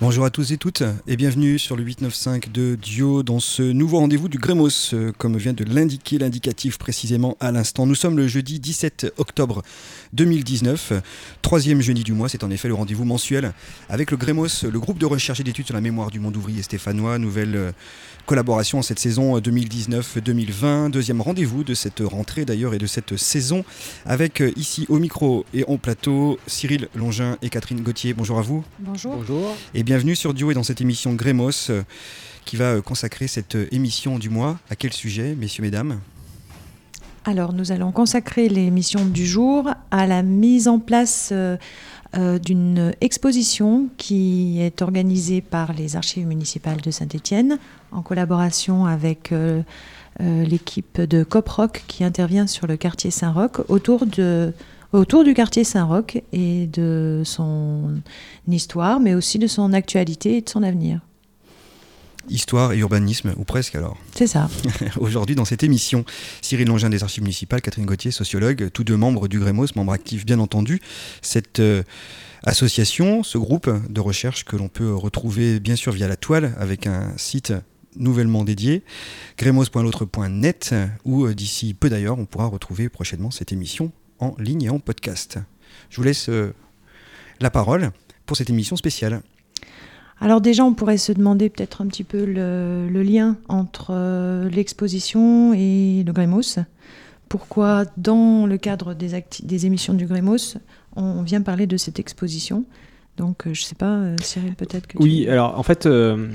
Bonjour à tous et toutes et bienvenue sur le 895 de Dio dans ce nouveau rendez-vous du Grémos, comme vient de l'indiquer l'indicatif précisément à l'instant. Nous sommes le jeudi 17 octobre 2019, troisième jeudi du mois, c'est en effet le rendez-vous mensuel avec le Grémos, le groupe de recherche et d'études sur la mémoire du monde ouvrier stéphanois, nouvelle collaboration en cette saison 2019-2020, deuxième rendez-vous de cette rentrée d'ailleurs et de cette saison avec ici au micro et en plateau Cyril Longin et Catherine Gauthier. Bonjour à vous. Bonjour. Bonjour. Et bienvenue sur Dio et dans cette émission Grémos qui va consacrer cette émission du mois. À quel sujet, messieurs, mesdames ? Alors, nous allons consacrer l'émission du jour à la mise en place d'une exposition qui est organisée par les archives municipales de Saint-Étienne en collaboration avec l'équipe de Coproc qui intervient sur le quartier Saint-Roch autour du quartier Saint-Roch et de son histoire, mais aussi de son actualité et de son avenir. Histoire et urbanisme, ou presque alors. C'est ça. Aujourd'hui, dans cette émission, Cyril Longin des Archives municipales, Catherine Gauthier, sociologue, tous deux membres du Grémos, membres actifs bien entendu. Cette association, ce groupe de recherche que l'on peut retrouver bien sûr via la toile avec un site nouvellement dédié, grémos.l'autre.net, où d'ici peu d'ailleurs, on pourra retrouver prochainement cette émission en ligne et en podcast. Je vous laisse la parole pour cette émission spéciale. Alors déjà, on pourrait se demander peut-être un petit peu le lien entre l'exposition et le Grémos. Pourquoi, dans le cadre des émissions du Grémos, on vient parler de cette exposition ? Donc, je ne sais pas, Cyril, peut-être que Oui, alors en fait,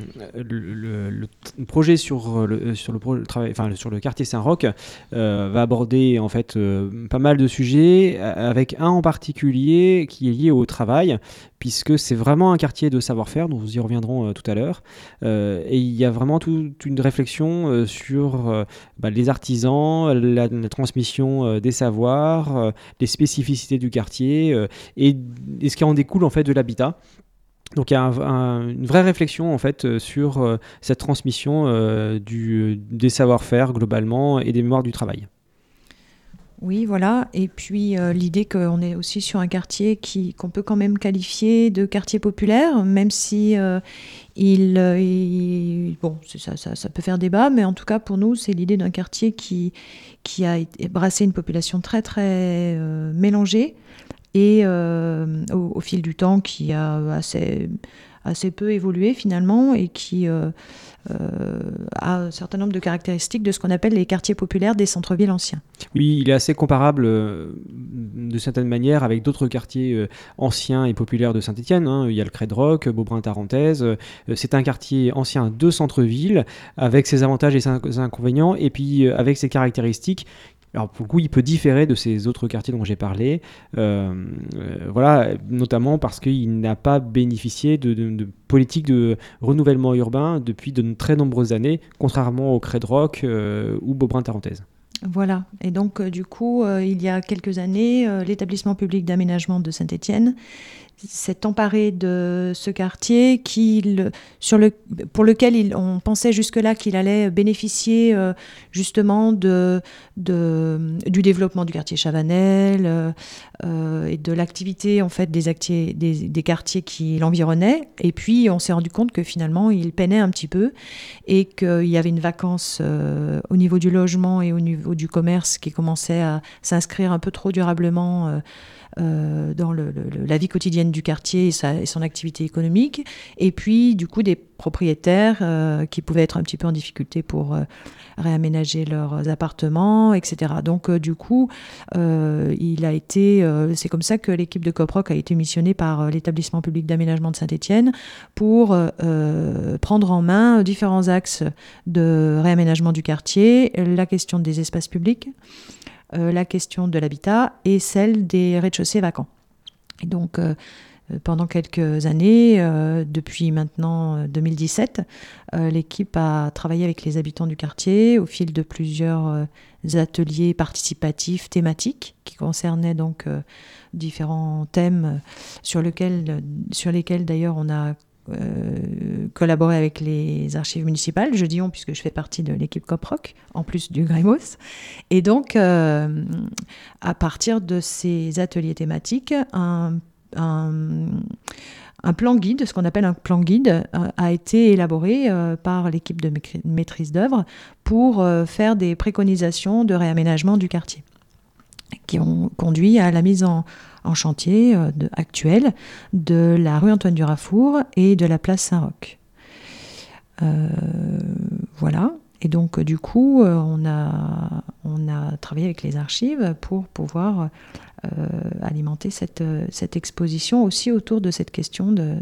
le projet sur le quartier Saint-Roch va aborder en fait pas mal de sujets, avec un en particulier qui est lié au travail, puisque c'est vraiment un quartier de savoir-faire, dont nous y reviendrons tout à l'heure. Et il y a vraiment toute une réflexion sur les artisans, la transmission des savoirs, les spécificités du quartier et ce qui en découle en fait de l'habitat. Donc il y a une vraie réflexion en fait sur cette transmission des savoir-faire globalement et des mémoires du travail. Oui, voilà. Et puis l'idée qu'on est aussi sur un quartier qu'on peut quand même qualifier de quartier populaire, même si ça peut faire débat, mais en tout cas pour nous, c'est l'idée d'un quartier qui a brassé une population très très mélangée et au fil du temps qui a assez peu évolué finalement et qui a un certain nombre de caractéristiques de ce qu'on appelle les quartiers populaires des centres-villes anciens. Oui, il est assez comparable de certaines manières avec d'autres quartiers anciens et populaires de Saint-Étienne. Il y a le Crédroc, Beaubrun-Tarentaise. C'est un quartier ancien de centre-ville avec ses avantages et ses inconvénients et puis avec ses caractéristiques. Alors pour le coup, il peut différer de ces autres quartiers dont j'ai parlé, notamment parce qu'il n'a pas bénéficié de politique de renouvellement urbain depuis de très nombreuses années, contrairement au Crédroc ou Beaubrun-Tarentaise. Voilà, et donc du coup, il y a quelques années, l'établissement public d'aménagement de Saint-Étienne s'est emparé de ce quartier pour lequel on pensait jusque-là qu'il allait bénéficier justement du développement du quartier Chavanel et de l'activité en fait des quartiers qui l'environnaient. Et puis on s'est rendu compte que finalement il peinait un petit peu et qu'il y avait une vacance au niveau du logement et au niveau du commerce qui commençait à s'inscrire un peu trop durablement dans la vie quotidienne du quartier et son activité économique, et puis du coup des propriétaires qui pouvaient être un petit peu en difficulté pour réaménager leurs appartements, etc. Donc du coup, c'est comme ça que l'équipe de Coproc a été missionnée par l'établissement public d'aménagement de Saint-Étienne pour prendre en main différents axes de réaménagement du quartier, la question des espaces publics, la question de l'habitat et celle des rez-de-chaussée vacants. Et donc, pendant quelques années, depuis maintenant 2017, l'équipe a travaillé avec les habitants du quartier au fil de plusieurs ateliers participatifs thématiques qui concernaient donc différents thèmes sur lesquels d'ailleurs on a collaborer avec les archives municipales, je dis on puisque je fais partie de l'équipe Coproc, en plus du Grémos. Et donc, à partir de ces ateliers thématiques, un un plan guide, ce qu'on appelle un plan guide, a été élaboré par l'équipe de maîtrise d'œuvre pour faire des préconisations de réaménagement du quartier, qui ont conduit à la mise en chantier actuelle de la rue Antoine Durafour et de la place Saint-Roch. Voilà. Et donc, du coup, on a travaillé avec les archives pour pouvoir alimenter cette exposition aussi autour de cette question de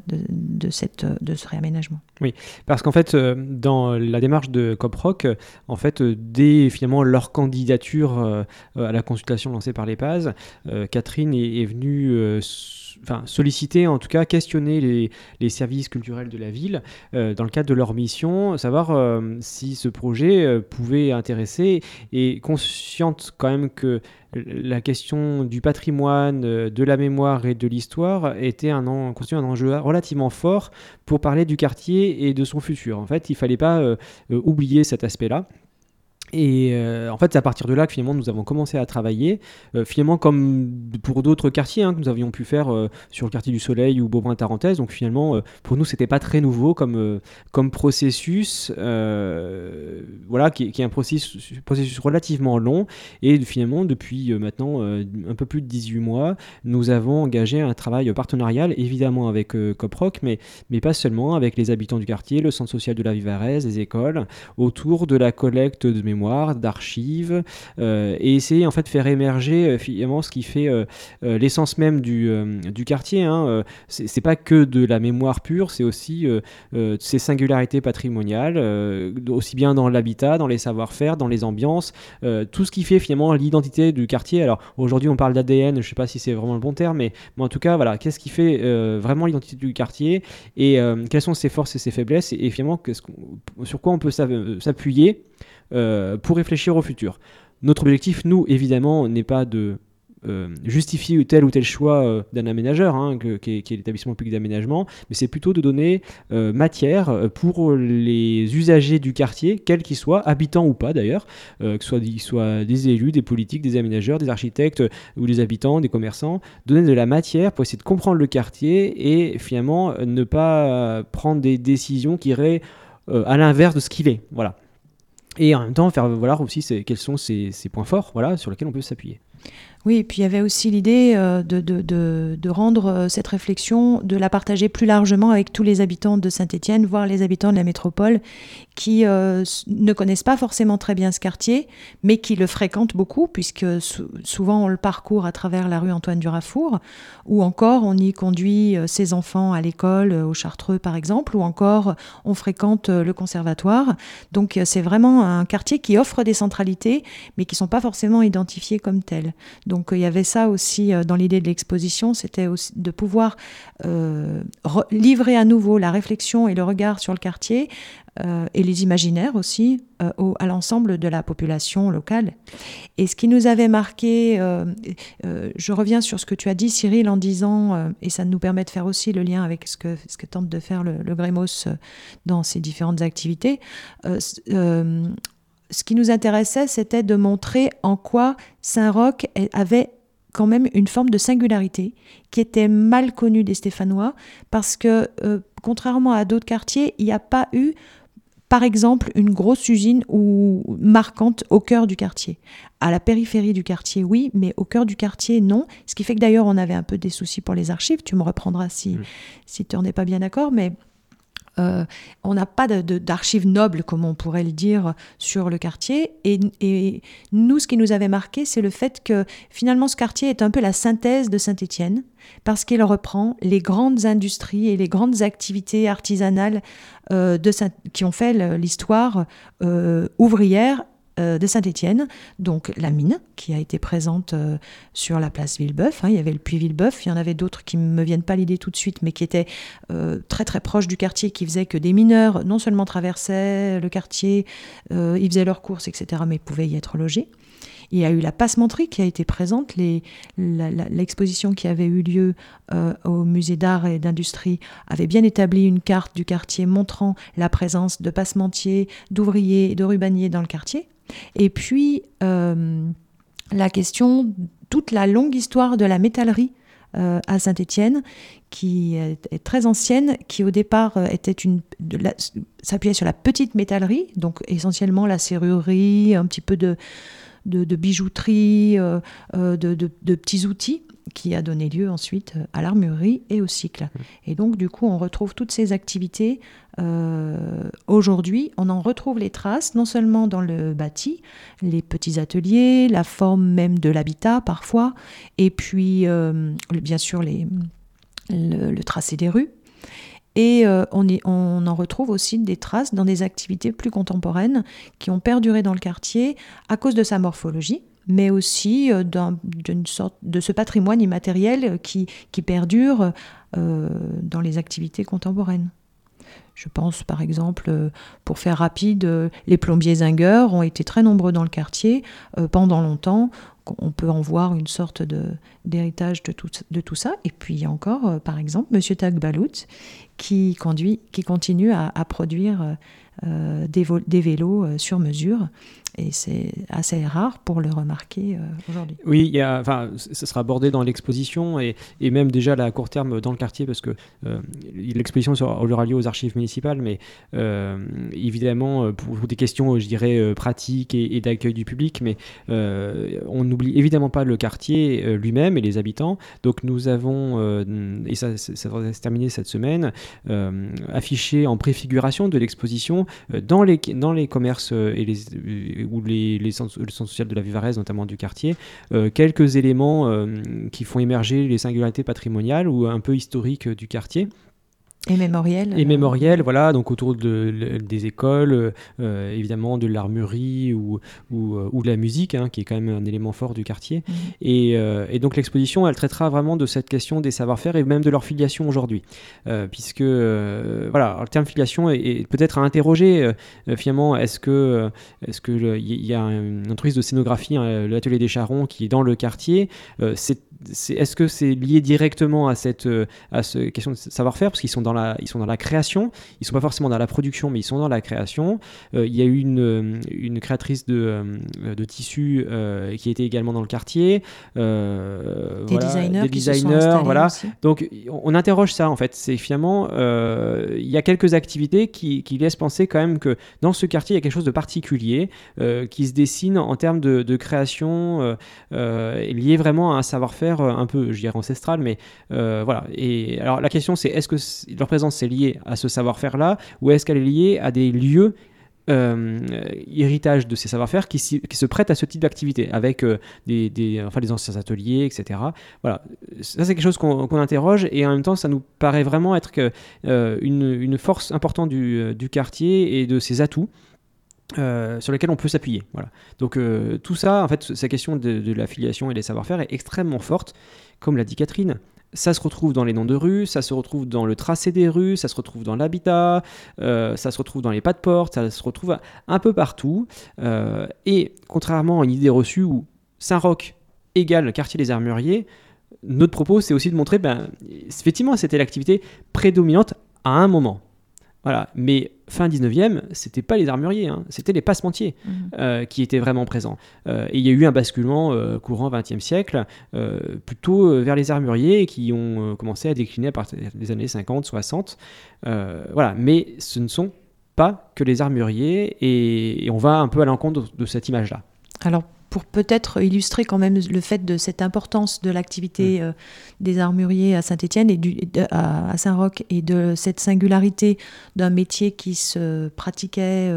ce réaménagement. Oui, parce qu'en fait, dans la démarche de COP-ROC, en fait, dès finalement leur candidature à la consultation lancée par l'EPAZ, Catherine est venue solliciter, en tout cas questionner les services culturels de la ville dans le cadre de leur mission, savoir si ce projet pouvait intéresser, et consciente quand même que la question du patrimoine, de la mémoire et de l'histoire constitue un enjeu relativement fort pour parler du quartier et de son futur. En fait, il ne fallait pas oublier cet aspect-là. Et en fait, c'est à partir de là que finalement nous avons commencé à travailler, finalement comme pour d'autres quartiers que nous avions pu faire sur le quartier du Soleil ou Beaubrun-Tarentaise. Donc finalement, pour nous, c'était pas très nouveau comme processus, voilà, qui est un processus relativement long. Et finalement, depuis maintenant un peu plus de 18 mois, nous avons engagé un travail partenarial, évidemment avec COP-ROC, mais pas seulement, avec les habitants du quartier, le centre social de la Vivarese, les écoles, autour de la collecte de mémoire, d'archives, et essayer en fait de faire émerger finalement ce qui fait l'essence même du quartier. C'est pas que de la mémoire pure, c'est aussi ses singularités patrimoniales, aussi bien dans l'habitat, dans les savoir-faire, dans les ambiances, tout ce qui fait finalement l'identité du quartier. Alors aujourd'hui on parle d'ADN, je sais pas si c'est vraiment le bon terme, mais en tout cas voilà, qu'est-ce qui fait vraiment l'identité du quartier, et quelles sont ses forces et ses faiblesses, et finalement sur quoi on peut s'appuyer pour réfléchir au futur. Notre objectif, nous, évidemment, n'est pas de justifier tel ou tel choix d'un aménageur, qui est l'établissement public d'aménagement, mais c'est plutôt de donner matière pour les usagers du quartier, quels qu'ils soient, habitants ou pas d'ailleurs, que ce soit des élus, des politiques, des aménageurs, des architectes ou des habitants, des commerçants, donner de la matière pour essayer de comprendre le quartier et finalement ne pas prendre des décisions qui iraient à l'inverse de ce qu'il est. Voilà. Et en même temps, faire voir aussi quels sont ces points forts, voilà, sur lesquels on peut s'appuyer. Oui, et puis il y avait aussi l'idée de rendre cette réflexion, de la partager plus largement avec tous les habitants de Saint-Étienne, voire les habitants de la métropole, qui ne connaissent pas forcément très bien ce quartier, mais qui le fréquentent beaucoup, puisque souvent on le parcourt à travers la rue Antoine Durafour, ou encore on y conduit ses enfants à l'école, au Chartreux par exemple, ou encore on fréquente le conservatoire. Donc c'est vraiment un quartier qui offre des centralités, mais qui ne sont pas forcément identifiées comme telles. Donc il y avait ça aussi dans l'idée de l'exposition, c'était aussi de pouvoir livrer à nouveau la réflexion et le regard sur le quartier, et les imaginaires aussi à l'ensemble de la population locale. Et ce qui nous avait marqué, je reviens sur ce que tu as dit Cyril en disant, et ça nous permet de faire aussi le lien avec ce que tente de faire le Grémos dans ses différentes activités, ce qui nous intéressait, c'était de montrer en quoi Saint-Roch avait quand même une forme de singularité qui était mal connue des Stéphanois, parce que contrairement à d'autres quartiers, il n'y a pas eu, par exemple, une grosse usine marquante au cœur du quartier. À la périphérie du quartier, oui, mais au cœur du quartier, non. Ce qui fait que d'ailleurs, on avait un peu des soucis pour les archives. Tu me reprendras si tu n'en es pas bien d'accord, mais on n'a pas d'archives nobles, comme on pourrait le dire, sur le quartier. Et nous, ce qui nous avait marqué, c'est le fait que finalement, ce quartier est un peu la synthèse de Saint-Étienne, parce qu'il reprend les grandes industries et les grandes activités artisanales qui ont fait l'histoire ouvrière de Saint-Étienne, donc la mine qui a été présente sur la place Villebeuf, il y avait le puits Villebeuf, il y en avait d'autres qui ne me viennent pas à l'idée tout de suite, mais qui étaient très très proches du quartier, qui faisaient que des mineurs non seulement traversaient le quartier, ils faisaient leurs courses, etc., mais pouvaient y être logés. Il y a eu la passementerie qui a été présente, l'exposition qui avait eu lieu au musée d'art et d'industrie avait bien établi une carte du quartier montrant la présence de passementiers, d'ouvriers et de rubaniers dans le quartier. Et puis la question, toute la longue histoire de la métallerie à Saint-Étienne, qui est très ancienne, qui au départ s'appuyait sur la petite métallerie, donc essentiellement la serrurerie, un petit peu de bijouterie, de petits outils, qui a donné lieu ensuite à l'armurerie et au cycle. Et donc, du coup, on retrouve toutes ces activités. Aujourd'hui, on en retrouve les traces, non seulement dans le bâti, les petits ateliers, la forme même de l'habitat parfois, et puis, bien sûr, le tracé des rues. Et on en retrouve aussi des traces dans des activités plus contemporaines qui ont perduré dans le quartier à cause de sa morphologie, mais aussi d'une sorte de ce patrimoine immatériel qui perdure dans les activités contemporaines. Je pense par exemple, pour faire rapide, les plombiers zingueurs ont été très nombreux dans le quartier pendant longtemps. On peut en voir une sorte d'héritage de tout ça. Et puis il y a encore, par exemple, M. Tagbalout qui continue à produire des vélos sur mesure. Et c'est assez rare pour le remarquer aujourd'hui. Oui, ça sera abordé dans l'exposition et même déjà là, à court terme dans le quartier, parce que l'exposition aura lieu aux archives municipales, mais évidemment pour des questions, je dirais, pratiques et d'accueil du public, mais on n'oublie évidemment pas le quartier lui-même et les habitants. Donc nous avons, et ça va se terminer cette semaine, affiché en préfiguration de l'exposition dans les commerces ou le centre social de la Vivarese, notamment du quartier, quelques éléments qui font émerger les singularités patrimoniales ou un peu historiques du quartier. Et mémoriel. Et mémoriel, voilà, donc autour des écoles, évidemment de l'armurerie ou de la musique, qui est quand même un élément fort du quartier. Mmh. Et donc l'exposition, elle traitera vraiment de cette question des savoir-faire et même de leur filiation aujourd'hui. Puisque, voilà, le terme filiation est peut-être à interroger, finalement, est-ce que il y a une entreprise de scénographie, l'atelier des Charrons, qui est dans le quartier, est-ce que c'est lié directement à cette question de savoir-faire, parce qu'ils sont dans la création, ils sont pas forcément dans la production, mais ils sont dans la création. Il y a eu une créatrice de tissus qui était également dans le quartier. Des designers qui se sont installés, voilà. Aussi. Donc on interroge ça en fait. C'est finalement il y a quelques activités qui laissent penser quand même que dans ce quartier il y a quelque chose de particulier qui se dessine en termes de création lié vraiment à un savoir-faire un peu, je dirais, ancestral, mais voilà. Et alors la question c'est, est-ce que leur présence est liée à ce savoir-faire-là, ou est-ce qu'elle est liée à des lieux héritage de ces savoir-faire qui se prêtent à ce type d'activité, avec des anciens ateliers, etc. Voilà. Ça, c'est quelque chose qu'on interroge, et en même temps, ça nous paraît vraiment être une force importante du quartier et de ses atouts. Sur lesquels on peut s'appuyer. Voilà. Donc tout ça, en fait, cette question de la filiation et des savoir-faire est extrêmement forte, comme l'a dit Catherine. Ça se retrouve dans les noms de rues, ça se retrouve dans le tracé des rues, ça se retrouve dans l'habitat, ça se retrouve dans les pas de porte, ça se retrouve un peu partout. Et contrairement à une idée reçue où Saint-Roch égale quartier des armuriers, notre propos, c'est aussi de montrer, effectivement, c'était l'activité prédominante à un moment. Voilà. Mais fin 19e, c'était pas les armuriers, c'était les passementiers qui étaient vraiment présents. Et il y a eu un basculement courant 20e siècle, plutôt vers les armuriers qui ont commencé à décliner à partir des années 50, 60. Voilà. Mais ce ne sont pas que les armuriers, et on va un peu à l'encontre de cette image-là. Alors, pour peut-être illustrer quand même le fait de cette importance de l'activité des armuriers à Saint-Étienne et à Saint-Roch, et de cette singularité d'un métier qui se pratiquait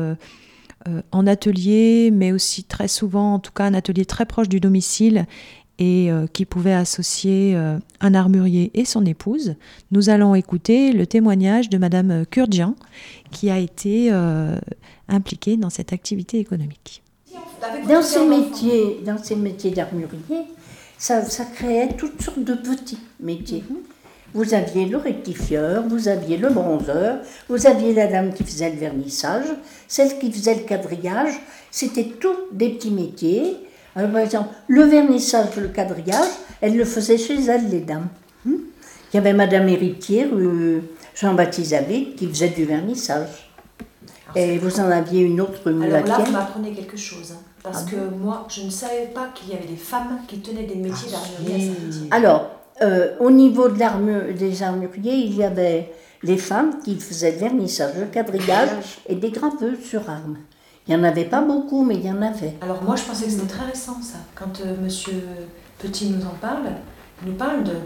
en atelier, mais aussi très souvent, en tout cas un atelier très proche du domicile, et qui pouvait associer un armurier et son épouse. Nous allons écouter le témoignage de Madame Kurdjian, qui a été impliquée dans cette activité économique. Dans ces métiers d'armurier, ça créait toutes sortes de petits métiers. Vous aviez le rectifieur, vous aviez le bronzeur, vous aviez la dame qui faisait le vernissage, celle qui faisait le quadrillage. C'était tous des petits métiers. Alors, par exemple, le vernissage, le quadrillage, elle le faisait chez elle, les dames. Il y avait Madame Héritière, Jean-Baptiste David, qui faisait du vernissage. Et vous en aviez une autre mulatière. Alors là, vous m'apprenez quelque chose. Parce que moi, je ne savais pas qu'il y avait des femmes qui tenaient des métiers d'armurier à Saint-Étienne. Alors, au niveau des armuriers, il y avait les femmes qui faisaient le vernissage, le quadrillage et des graveuses sur armes. Il n'y en avait pas beaucoup, mais il y en avait. Alors moi, je pensais que c'était très récent, ça. Quand Monsieur Petit nous en parle, il nous parle de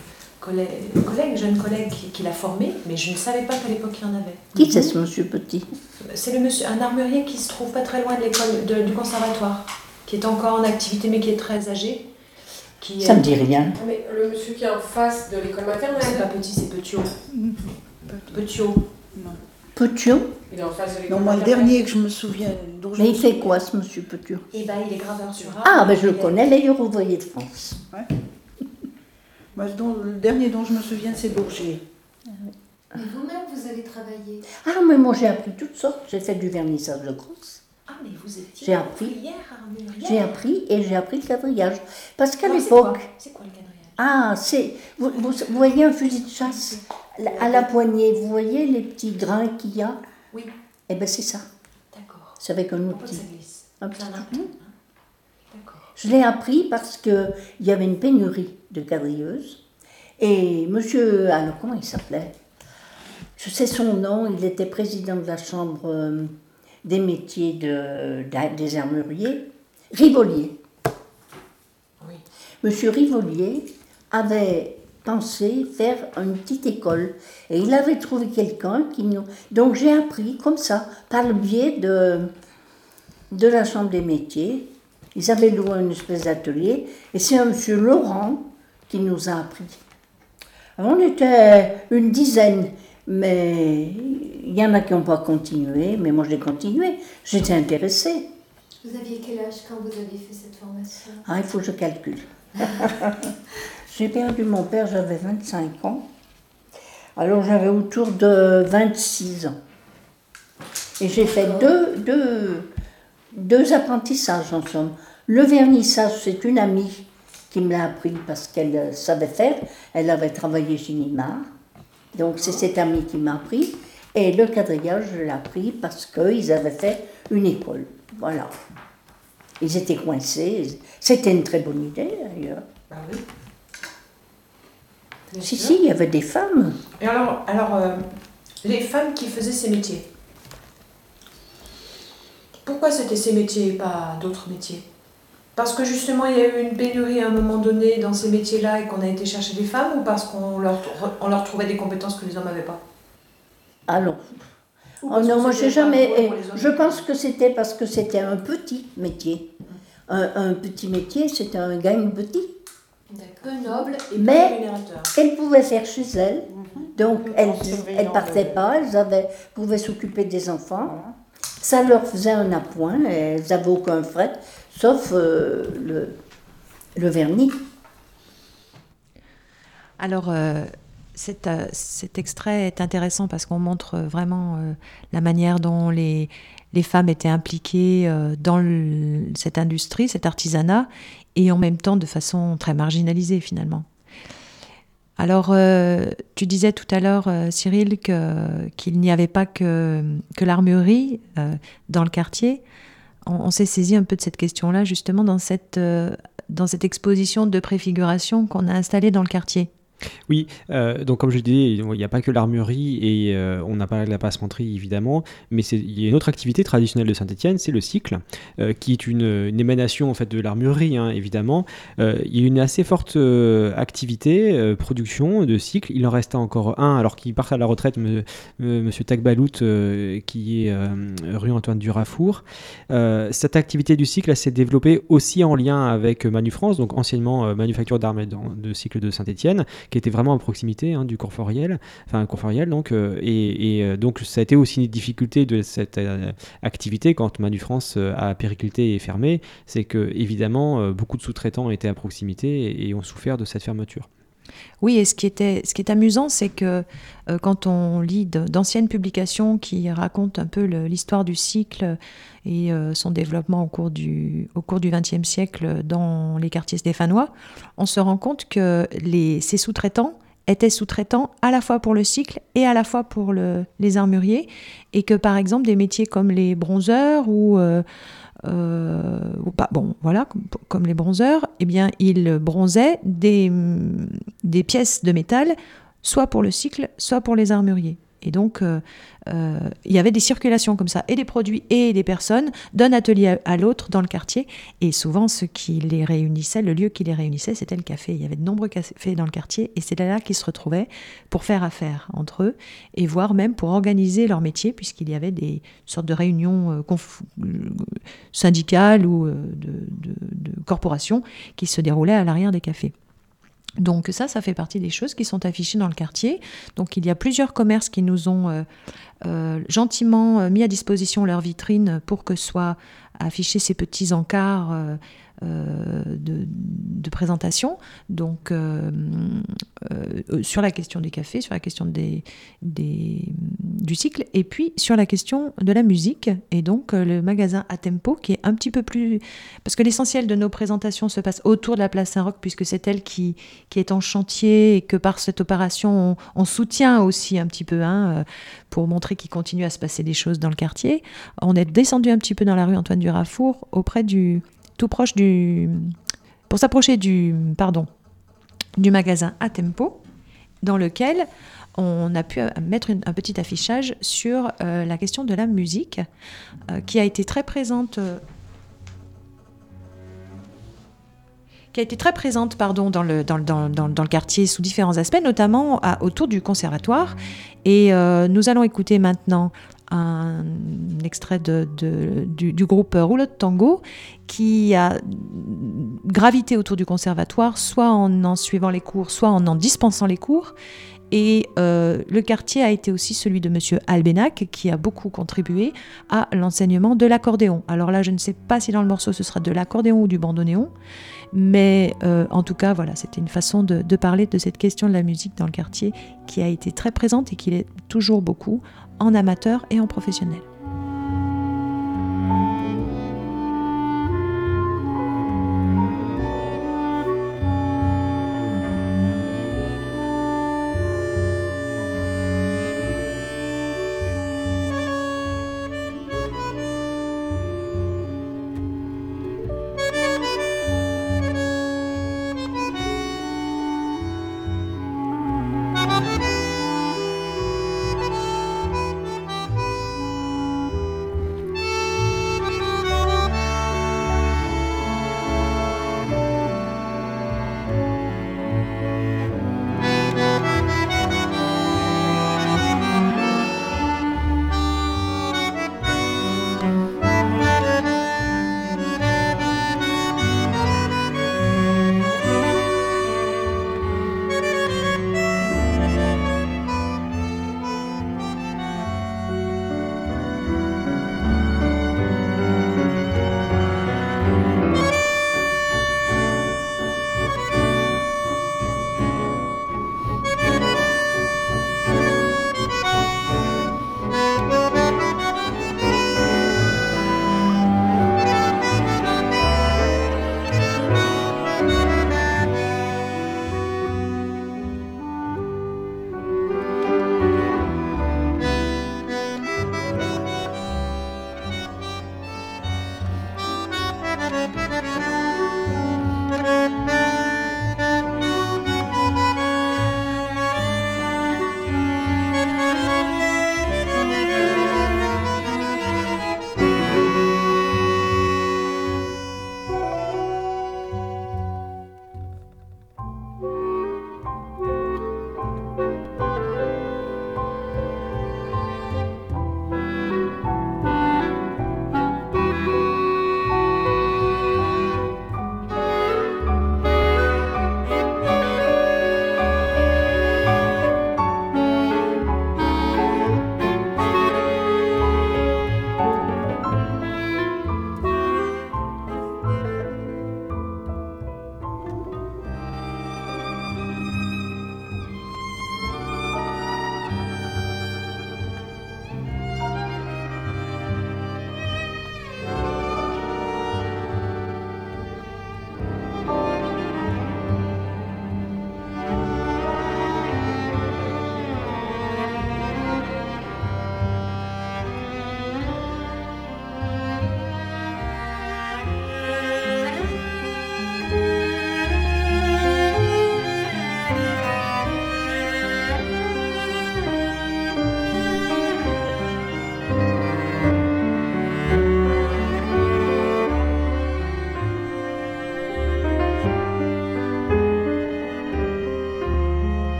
jeunes collègues qu'il a formés, mais je ne savais pas qu'à l'époque, il y en avait. Qui c'est ce Monsieur Petit? C'est un armurier qui se trouve pas très loin de l'école du conservatoire, qui est encore en activité, mais qui est très âgé. Ça me dit rien. Mais le monsieur qui est en face de l'école maternelle. C'est pas Petit, c'est Petiot. Petiot. Petiot? Il est en face de l'école Non, moi, le maternelle. dernier que je me souviens. Mais il fait quoi, ce Monsieur Petiot? Eh ben, il est graveur sur arme. Ah, ben je le connais, meilleur ouvrier de France. Moi, le dernier dont je me souviens, c'est Bourget. Mais vous-même, vous avez travaillé. Ah, mais moi j'ai appris toutes sortes. J'ai fait du vernissage de crosse. Ah, mais vous étiez J'ai appris. ouvrière armurière. J'ai appris et j'ai appris le quadrillage. Parce qu'à Alors, l'époque... c'est quoi le quadrillage? Ah, vous voyez un fusil de chasse à la poignée, vous voyez les petits grains qu'il y a? Oui. Eh bien c'est ça. D'accord. C'est avec un Pourquoi outil. ça glisse? Un C'est un petit arc. outil. D'accord. Je l'ai appris parce qu'il y avait une pénurie de quadrilleuses. Et monsieur, alors comment il s'appelait? Je sais son nom, il était président de la chambre des métiers des armuriers. Rivolier. Oui. Monsieur Rivolier avait pensé faire une petite école et il avait trouvé quelqu'un qui nous... Donc j'ai appris comme ça, par le biais de la chambre des métiers. Ils avaient loué une espèce d'atelier et c'est un monsieur Laurent qui nous a appris. Alors, on était une dizaine, mais il y en a qui n'ont pas continué, mais moi j'ai continué, j'étais intéressée. Vous aviez quel âge quand vous aviez fait cette formation? Ah, il faut que je calcule. J'ai perdu mon père, j'avais 25 ans. Alors j'avais autour de 26 ans. Et j'ai fait deux apprentissages en somme. Le vernissage, c'est une amie qui me l'a appris parce qu'elle savait faire. Elle avait travaillé chez Nimar. Donc c'est cette amie qui m'a appris. Et le quadrillage, je l'ai appris parce qu'ils avaient fait une école. Voilà. Ils étaient coincés. C'était une très bonne idée d'ailleurs. Bah oui. Bien Si, sûr. si, il y avait des femmes. Et alors les femmes qui faisaient ces métiers, pourquoi c'était ces métiers et pas d'autres métiers? Parce que justement il y a eu une pénurie à un moment donné dans ces métiers-là et qu'on a été chercher des femmes, ou parce qu'on leur trouvait des compétences que les hommes n'avaient pas? Alors, Ou oh parce non, que moi c'était j'ai jamais. pas pour les hommes? Je pense que c'était parce que c'était un petit métier. Un petit métier, c'était un gagne petit. Peu noble. Et Mais- pas rémunérateur. Elle pouvait faire chez elle, donc elle surveillant ne partait le- pas, pouvaient s'occuper des enfants. Ça leur faisait un appoint, elles n'avaient aucun frais, sauf le vernis. Alors, cet extrait est intéressant parce qu'on montre vraiment la manière dont les femmes étaient impliquées dans cette industrie, cet artisanat, et en même temps de façon très marginalisée finalement. Alors, tu disais tout à l'heure, Cyril, qu'il n'y avait pas que l'armurerie dans le quartier. On s'est saisi un peu de cette question-là, justement, dans cette exposition de préfiguration qu'on a installée dans le quartier. Oui, donc comme je le disais, il n'y a pas que l'armurerie et on a parlé de la passementerie évidemment, mais il y a une autre activité traditionnelle de Saint-Étienne, c'est le cycle, qui est une émanation en fait de l'armurerie évidemment. Il y a une assez forte activité, production de cycle. Il en reste encore un, alors qu'il part à la retraite, Monsieur Tagbalout, qui est rue Antoine Durafour. Cette activité du cycle s'est développée aussi en lien avec Manufrance, donc anciennement Manufacture d'armes et de cycle de Saint-Étienne, qui était vraiment à proximité du Courforiel, donc, donc ça a été aussi une difficulté de cette activité quand Manufrance a périclité et fermé, c'est que évidemment beaucoup de sous-traitants étaient à proximité et ont souffert de cette fermeture. Oui, et ce qui est amusant, c'est que quand on lit d'anciennes publications qui racontent un peu l'histoire du cycle et son développement au cours du XXe siècle dans les quartiers stéphanois, on se rend compte que ces sous-traitants étaient sous-traitants à la fois pour le cycle et à la fois pour les armuriers, et que par exemple des métiers comme les bronzeurs comme les bronzeurs, eh bien, ils bronzaient des des pièces de métal, soit pour le cycle, soit pour les armuriers. Et donc, il y avait des circulations comme ça, et des produits et des personnes, d'un atelier à l'autre dans le quartier. Et souvent, ce qui les réunissait, le lieu qui les réunissait, c'était le café. Il y avait de nombreux cafés dans le quartier, et c'était là qu'ils se retrouvaient pour faire affaire entre eux, et voire même pour organiser leur métier, puisqu'il y avait des sortes de réunions syndicales ou de corporations qui se déroulaient à l'arrière des cafés. Donc ça fait partie des choses qui sont affichées dans le quartier. Donc il y a plusieurs commerces qui nous ont gentiment mis à disposition leurs vitrines pour que soient affichés ces petits encarts de présentation. Donc sur la question des cafés, sur la question du cycle, et puis sur la question de la musique, et donc le magasin à tempo qui est un petit peu plus... Parce que l'essentiel de nos présentations se passe autour de la place Saint-Roch, puisque c'est elle qui est en chantier, et que par cette opération, on soutient aussi un petit peu, pour montrer qu'il continue à se passer des choses dans le quartier. On est descendu un petit peu dans la rue Antoine Durafour, tout proche pour s'approcher du magasin à tempo, dans lequel on a pu mettre un petit affichage sur la question de la musique, qui a été très présente dans le quartier sous différents aspects, notamment autour du conservatoire. Et nous allons écouter maintenant un extrait du groupe Roulotte Tango, qui a gravité autour du conservatoire, soit en suivant les cours, soit en dispensant les cours. Et le quartier a été aussi celui de Monsieur Albénac, qui a beaucoup contribué à l'enseignement de l'accordéon. Alors là, je ne sais pas si dans le morceau ce sera de l'accordéon ou du bandoneon, mais en tout cas, voilà, c'était une façon de parler de cette question de la musique dans le quartier qui a été très présente et qui l'est toujours beaucoup, en amateur et en professionnel.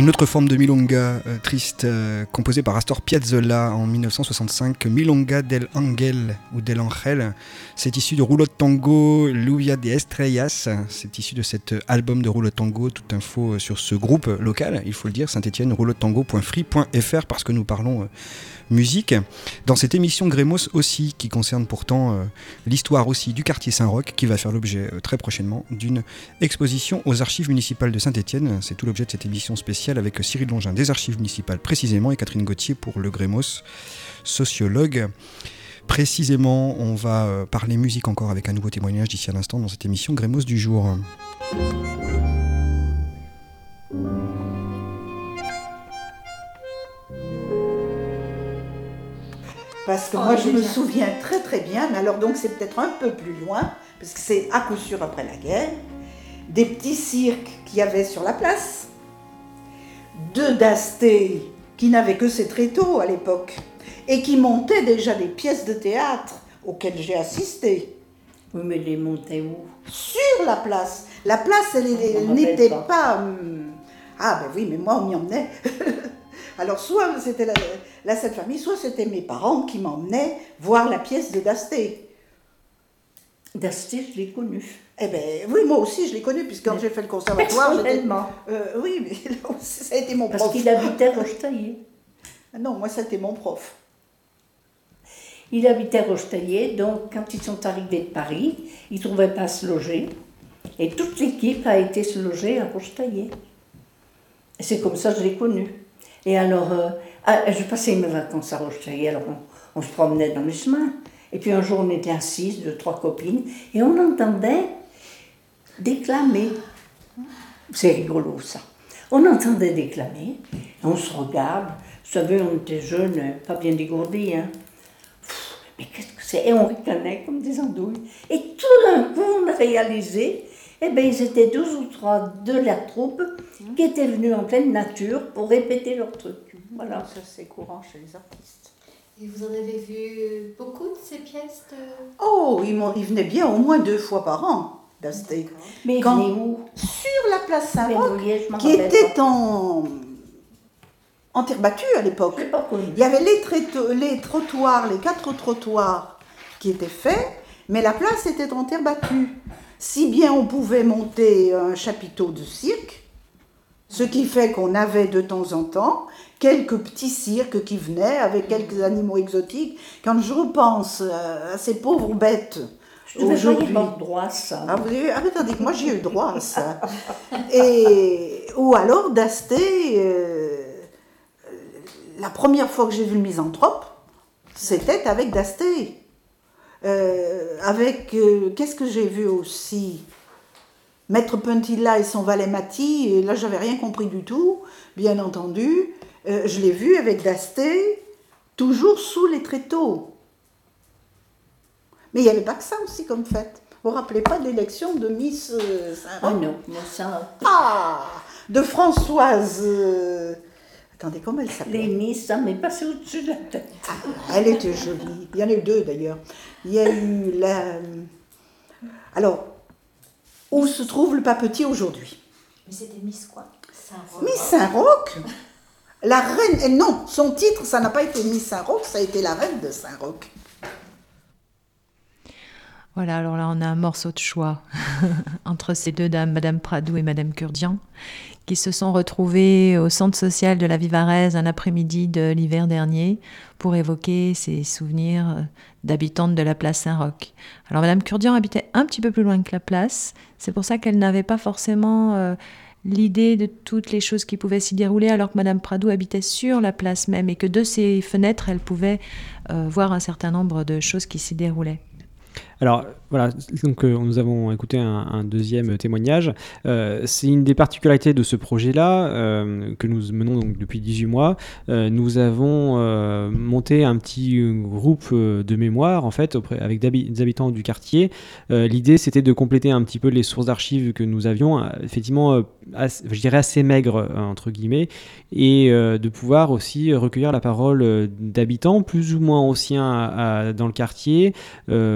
une autre forme de milonga triste composée par Astor Piazzolla en 1965, Milonga del Ángel ou del Ángel. C'est issu de Rouleau de Tango, Lluvia de Estrellas. C'est issu de cet album de Rouleau de Tango. Toute info sur ce groupe local, il faut le dire, Saint-Étienne, rouleaudetango.free.fr, parce que nous parlons musique. Dans cette émission Grémos aussi, qui concerne pourtant l'histoire aussi du quartier Saint-Roch, qui va faire l'objet très prochainement d'une exposition aux archives municipales de Saint-Étienne. C'est tout l'objet de cette émission spéciale avec Cyril Longin des archives municipales précisément et Catherine Gauthier pour le Grémos, sociologue. Précisément, on va parler musique encore avec un nouveau témoignage d'ici à l'instant dans cette émission Grémos du jour. Parce que moi, je me souviens très très bien, mais alors donc c'est peut-être un peu plus loin, parce que c'est à coup sûr après la guerre, des petits cirques qu'il y avait sur la place, deux d'Asté qui n'avaient que ces tréteaux à l'époque, et qui montaient déjà des pièces de théâtre auxquelles j'ai assisté. Oui, mais les montaient où? Sur la place. La place, elle n'était pas... Ah ben oui, mais moi, on m'y emmenait. Alors, soit c'était la Sainte Famille, soit c'était mes parents qui m'emmenaient voir la pièce de d'Asté. D'Asté, je l'ai connu. Eh bien, oui, moi aussi, je l'ai connu, puisque quand j'ai fait le conservatoire... Personnellement. Oui, mais là aussi, ça a été mon prof. Parce qu'il habitait Rochetaillé. Non, moi, ça a été mon prof. Il habitait Rochetaillé, donc quand ils sont arrivés de Paris, ils ne trouvaient pas à se loger. Et toute l'équipe a été se loger à Rochetaillé. Et c'est comme ça que je l'ai connu. Et alors, je passais mes vacances à Rochetaillé, alors on se promenait dans les chemins. Et puis un jour, on était assises, 2-3 copines, et on entendait déclamer. C'est rigolo, ça. On entendait déclamer, et on se regarde. Vous savez, on était jeunes, pas bien dégourdis, hein. Mais qu'est-ce que c'est? Et on ricanait comme des andouilles. Et tout d'un coup, on a réalisé, eh bien, ils étaient 2 ou 3 de la troupe qui étaient venus en pleine nature pour répéter leur truc. Voilà. Ça, c'est courant chez les artistes. Et vous en avez vu beaucoup de ces pièces Oh, ils venaient bien au moins 2 fois par an, d'Asté. Mais ils venaient où? Sur la place Saint-Roch, Je m'en qui rappelle était pas. en terre battue à l'époque. Je l'ai pas connu. Il y avait les trottoirs, les 4 trottoirs qui étaient faits, mais la place était en terre battue. Si bien on pouvait monter un chapiteau de cirque, ce qui fait qu'on avait de temps en temps quelques petits cirques qui venaient avec quelques animaux exotiques. Quand je repense à ces pauvres bêtes Je devais pas y aujourd'hui... avoir droit à ça. Ah, vous avez... attendez, moi j'ai eu droit à ça. Ou alors d'Asté, la première fois que j'ai vu le misanthrope, c'était avec d'Asté. Qu'est-ce que j'ai vu aussi? Maître Pentilla et son valet Mati, et là j'avais rien compris du tout, bien entendu. Je l'ai vu avec d'Asté, toujours sous les tréteaux. Mais il n'y avait pas que ça aussi comme fête. Vous ne vous rappelez pas de l'élection de Miss Saint-Roch? Oh non, moi ça... Ah, de Françoise... Attendez, comment elle s'appelait? Les Miss, ça m'est passé au-dessus de la tête. Elle était jolie. Il y en a eu 2 d'ailleurs. Il y a eu la... Alors, où se trouve le papetier aujourd'hui? Mais c'était Miss quoi? Saint-Roch. Miss Saint-Roch. La reine... Non, son titre, ça n'a pas été Miss Saint-Roch, ça a été la reine de Saint-Roch. Voilà, alors là, on a un morceau de choix entre ces 2 dames, Madame Pradou et Madame Kurdian, qui se sont retrouvées au centre social de la Vivarese un après-midi de l'hiver dernier pour évoquer ses souvenirs d'habitantes de la place Saint-Roch. Alors, Madame Kurdian habitait un petit peu plus loin que la place, c'est pour ça qu'elle n'avait pas forcément l'idée de toutes les choses qui pouvaient s'y dérouler, alors que Madame Pradou habitait sur la place même et que de ses fenêtres, elle pouvait voir un certain nombre de choses qui s'y déroulaient. Alors voilà, donc nous avons écouté un deuxième témoignage. C'est une des particularités de ce projet-là que nous menons donc depuis 18 mois. Nous avons monté un petit groupe de mémoire en fait avec des habitants du quartier. L'idée c'était de compléter un petit peu les sources d'archives que nous avions, effectivement, je dirais assez maigres entre guillemets, et de pouvoir aussi recueillir la parole d'habitants plus ou moins anciens dans le quartier. Voilà.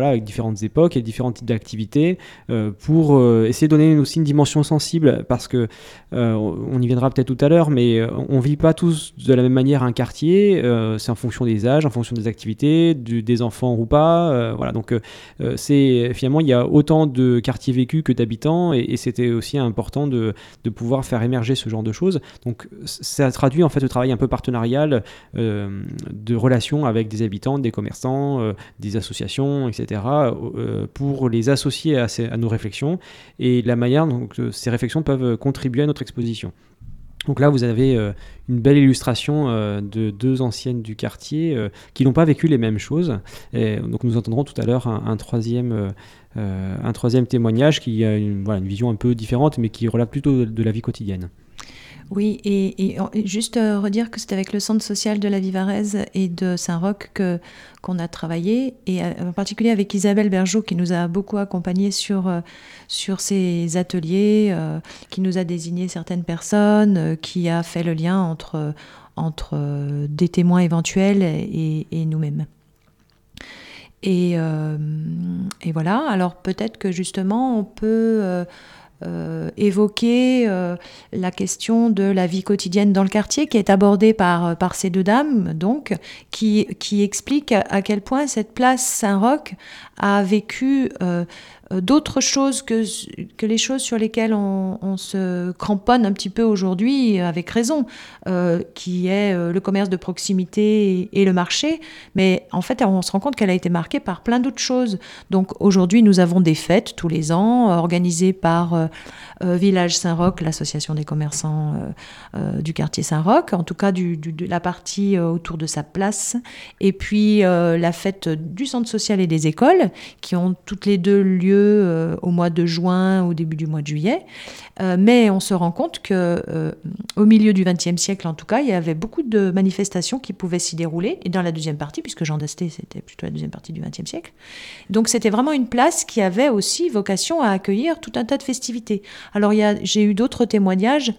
voilà, avec différentes époques et différents types d'activités pour essayer de donner aussi une dimension sensible, parce que on y viendra peut-être tout à l'heure, mais on vit pas tous de la même manière un quartier. C'est en fonction des âges, en fonction des activités, des enfants ou pas. Voilà, donc c'est finalement il y a autant de quartiers vécus que d'habitants, et c'était aussi important de pouvoir faire émerger ce genre de choses. Donc ça traduit en fait le travail un peu partenarial de relations avec des habitants, des commerçants, des associations, etc., pour les associer à nos réflexions et la manière dont ces réflexions peuvent contribuer à notre exposition. Donc là, vous avez une belle illustration de deux anciennes du quartier qui n'ont pas vécu les mêmes choses. Et donc nous entendrons tout à l'heure un troisième témoignage qui a une vision un peu différente, mais qui relève plutôt de la vie quotidienne. Oui, et juste redire que c'est avec le Centre social de la Vivarese et de Saint-Roch qu'on a travaillé, et en particulier avec Isabelle Bergeau qui nous a beaucoup accompagnés sur ces ateliers, qui nous a désigné certaines personnes, qui a fait le lien entre des témoins éventuels et nous-mêmes. Et voilà, alors peut-être que justement on peut évoquer la question de la vie quotidienne dans le quartier qui est abordée par ces deux dames, donc, qui expliquent à quel point cette place Saint-Roch a vécu d'autres choses que les choses sur lesquelles on se cramponne un petit peu aujourd'hui, avec raison, qui est le commerce de proximité et le marché. Mais en fait, on se rend compte qu'elle a été marquée par plein d'autres choses. Donc aujourd'hui, nous avons des fêtes tous les ans, organisées par Village Saint-Roch, l'association des commerçants du quartier Saint-Roch, en tout cas de la partie autour de sa place. Et puis la fête du centre social et des écoles, qui ont toutes les deux lieu au mois de juin, au début du mois de juillet. Mais on se rend compte qu'au milieu du XXe siècle, en tout cas, il y avait beaucoup de manifestations qui pouvaient s'y dérouler, et dans la deuxième partie, puisque Jean d'Asté, c'était plutôt la deuxième partie du XXe siècle. Donc c'était vraiment une place qui avait aussi vocation à accueillir tout un tas de festivités. Alors j'ai eu d'autres témoignages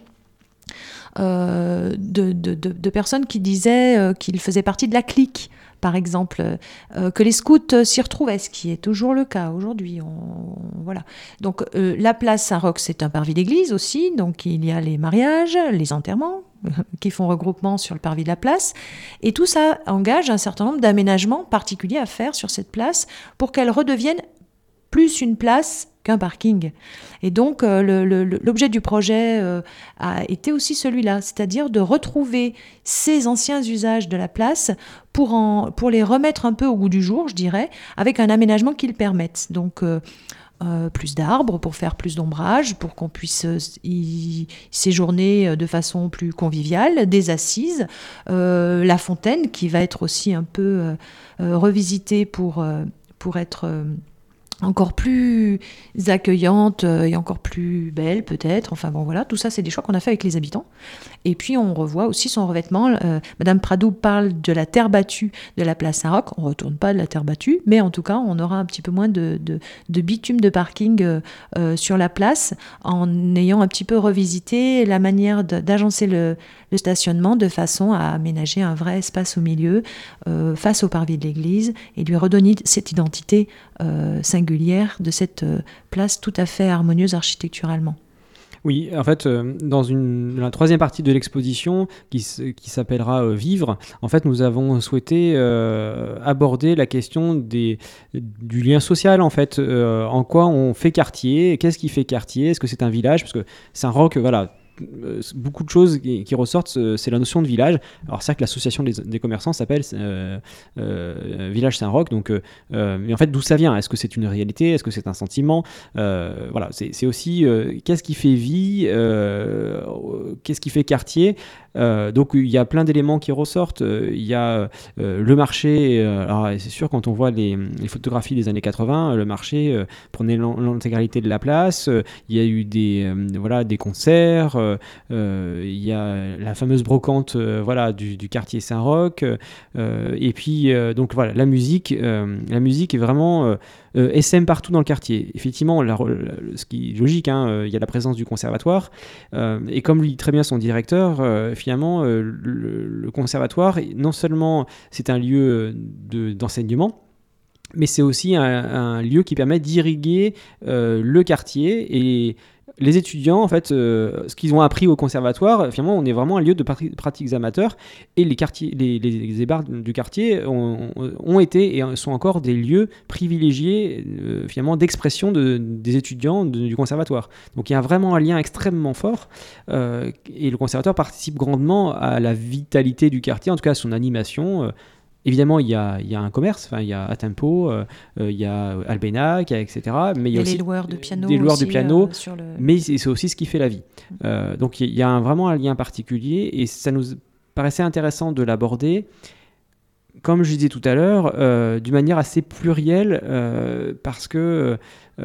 de personnes qui disaient qu'ils faisaient partie de la clique, par exemple, que les scouts s'y retrouvaient, ce qui est toujours le cas aujourd'hui. Voilà. Donc la place Saint-Roch, c'est un parvis d'église aussi, donc il y a les mariages, les enterrements qui font regroupement sur le parvis de la place, et tout ça engage un certain nombre d'aménagements particuliers à faire sur cette place pour qu'elle redevienne plus une place qu'un parking. Et donc, l'objet du projet a été aussi celui-là, c'est-à-dire de retrouver ces anciens usages de la place pour les remettre un peu au goût du jour, je dirais, avec un aménagement qui le permette. Donc, plus d'arbres pour faire plus d'ombrage, pour qu'on puisse y séjourner de façon plus conviviale, des assises, la fontaine qui va être aussi un peu revisitée pour être encore plus accueillante et encore plus belle peut-être. Enfin bon voilà, tout ça c'est des choix qu'on a fait avec les habitants. Et puis on revoit aussi son revêtement. Madame Pradou parle de la terre battue de la place Saint-Roch. On ne retourne pas de la terre battue, mais en tout cas on aura un petit peu moins de bitume de parking sur la place, en ayant un petit peu revisité la manière d'agencer le stationnement de façon à aménager un vrai espace au milieu face au parvis de l'église et lui redonner cette identité singulière de cette place tout à fait harmonieuse architecturalement. Oui, en fait, dans la troisième partie de l'exposition, qui s'appellera Vivre, en fait, nous avons souhaité aborder la question du lien social, en fait, en quoi on fait quartier, qu'est-ce qui fait quartier, est-ce que c'est un village, parce que Saint-Roch, voilà, beaucoup de choses qui ressortent, c'est la notion de village. Alors c'est vrai que l'association des commerçants s'appelle Village Saint-Roch, donc mais en fait d'où ça vient? Est-ce que c'est une réalité? Est-ce que c'est un sentiment? Voilà, c'est aussi qu'est-ce qui fait vie, qu'est-ce qui fait quartier? Donc il y a plein d'éléments qui ressortent. Il y a le marché. Alors c'est sûr, quand on voit les photographies des années 80, le marché prenait l'intégralité de la place. Il y a eu des concerts. Il y a la fameuse brocante du quartier Saint-Roch. Et puis donc voilà, la musique est vraiment SM partout dans le quartier. Effectivement, ce qui est logique, il y a la présence du conservatoire. Et comme le dit très bien son directeur, finalement, le conservatoire, non seulement c'est un lieu d'enseignement, mais c'est aussi un lieu qui permet d'irriguer le quartier. Et les étudiants, en fait, ce qu'ils ont appris au conservatoire, finalement, on est vraiment un lieu de pratiques amateurs. Et les ébards du quartier ont été et sont encore des lieux privilégiés, finalement, d'expression des étudiants du conservatoire. Donc il y a vraiment un lien extrêmement fort. Et le conservatoire participe grandement à la vitalité du quartier, en tout cas à son animation. Évidemment, il y a un commerce, il y a Atempo, il y a Albénac, etc. Mais il y a aussi les loueurs de piano. Des loueurs de piano, sur le... mais c'est aussi ce qui fait la vie. Donc il y a vraiment un lien particulier et ça nous paraissait intéressant de l'aborder, comme je disais tout à l'heure, d'une manière assez plurielle, parce que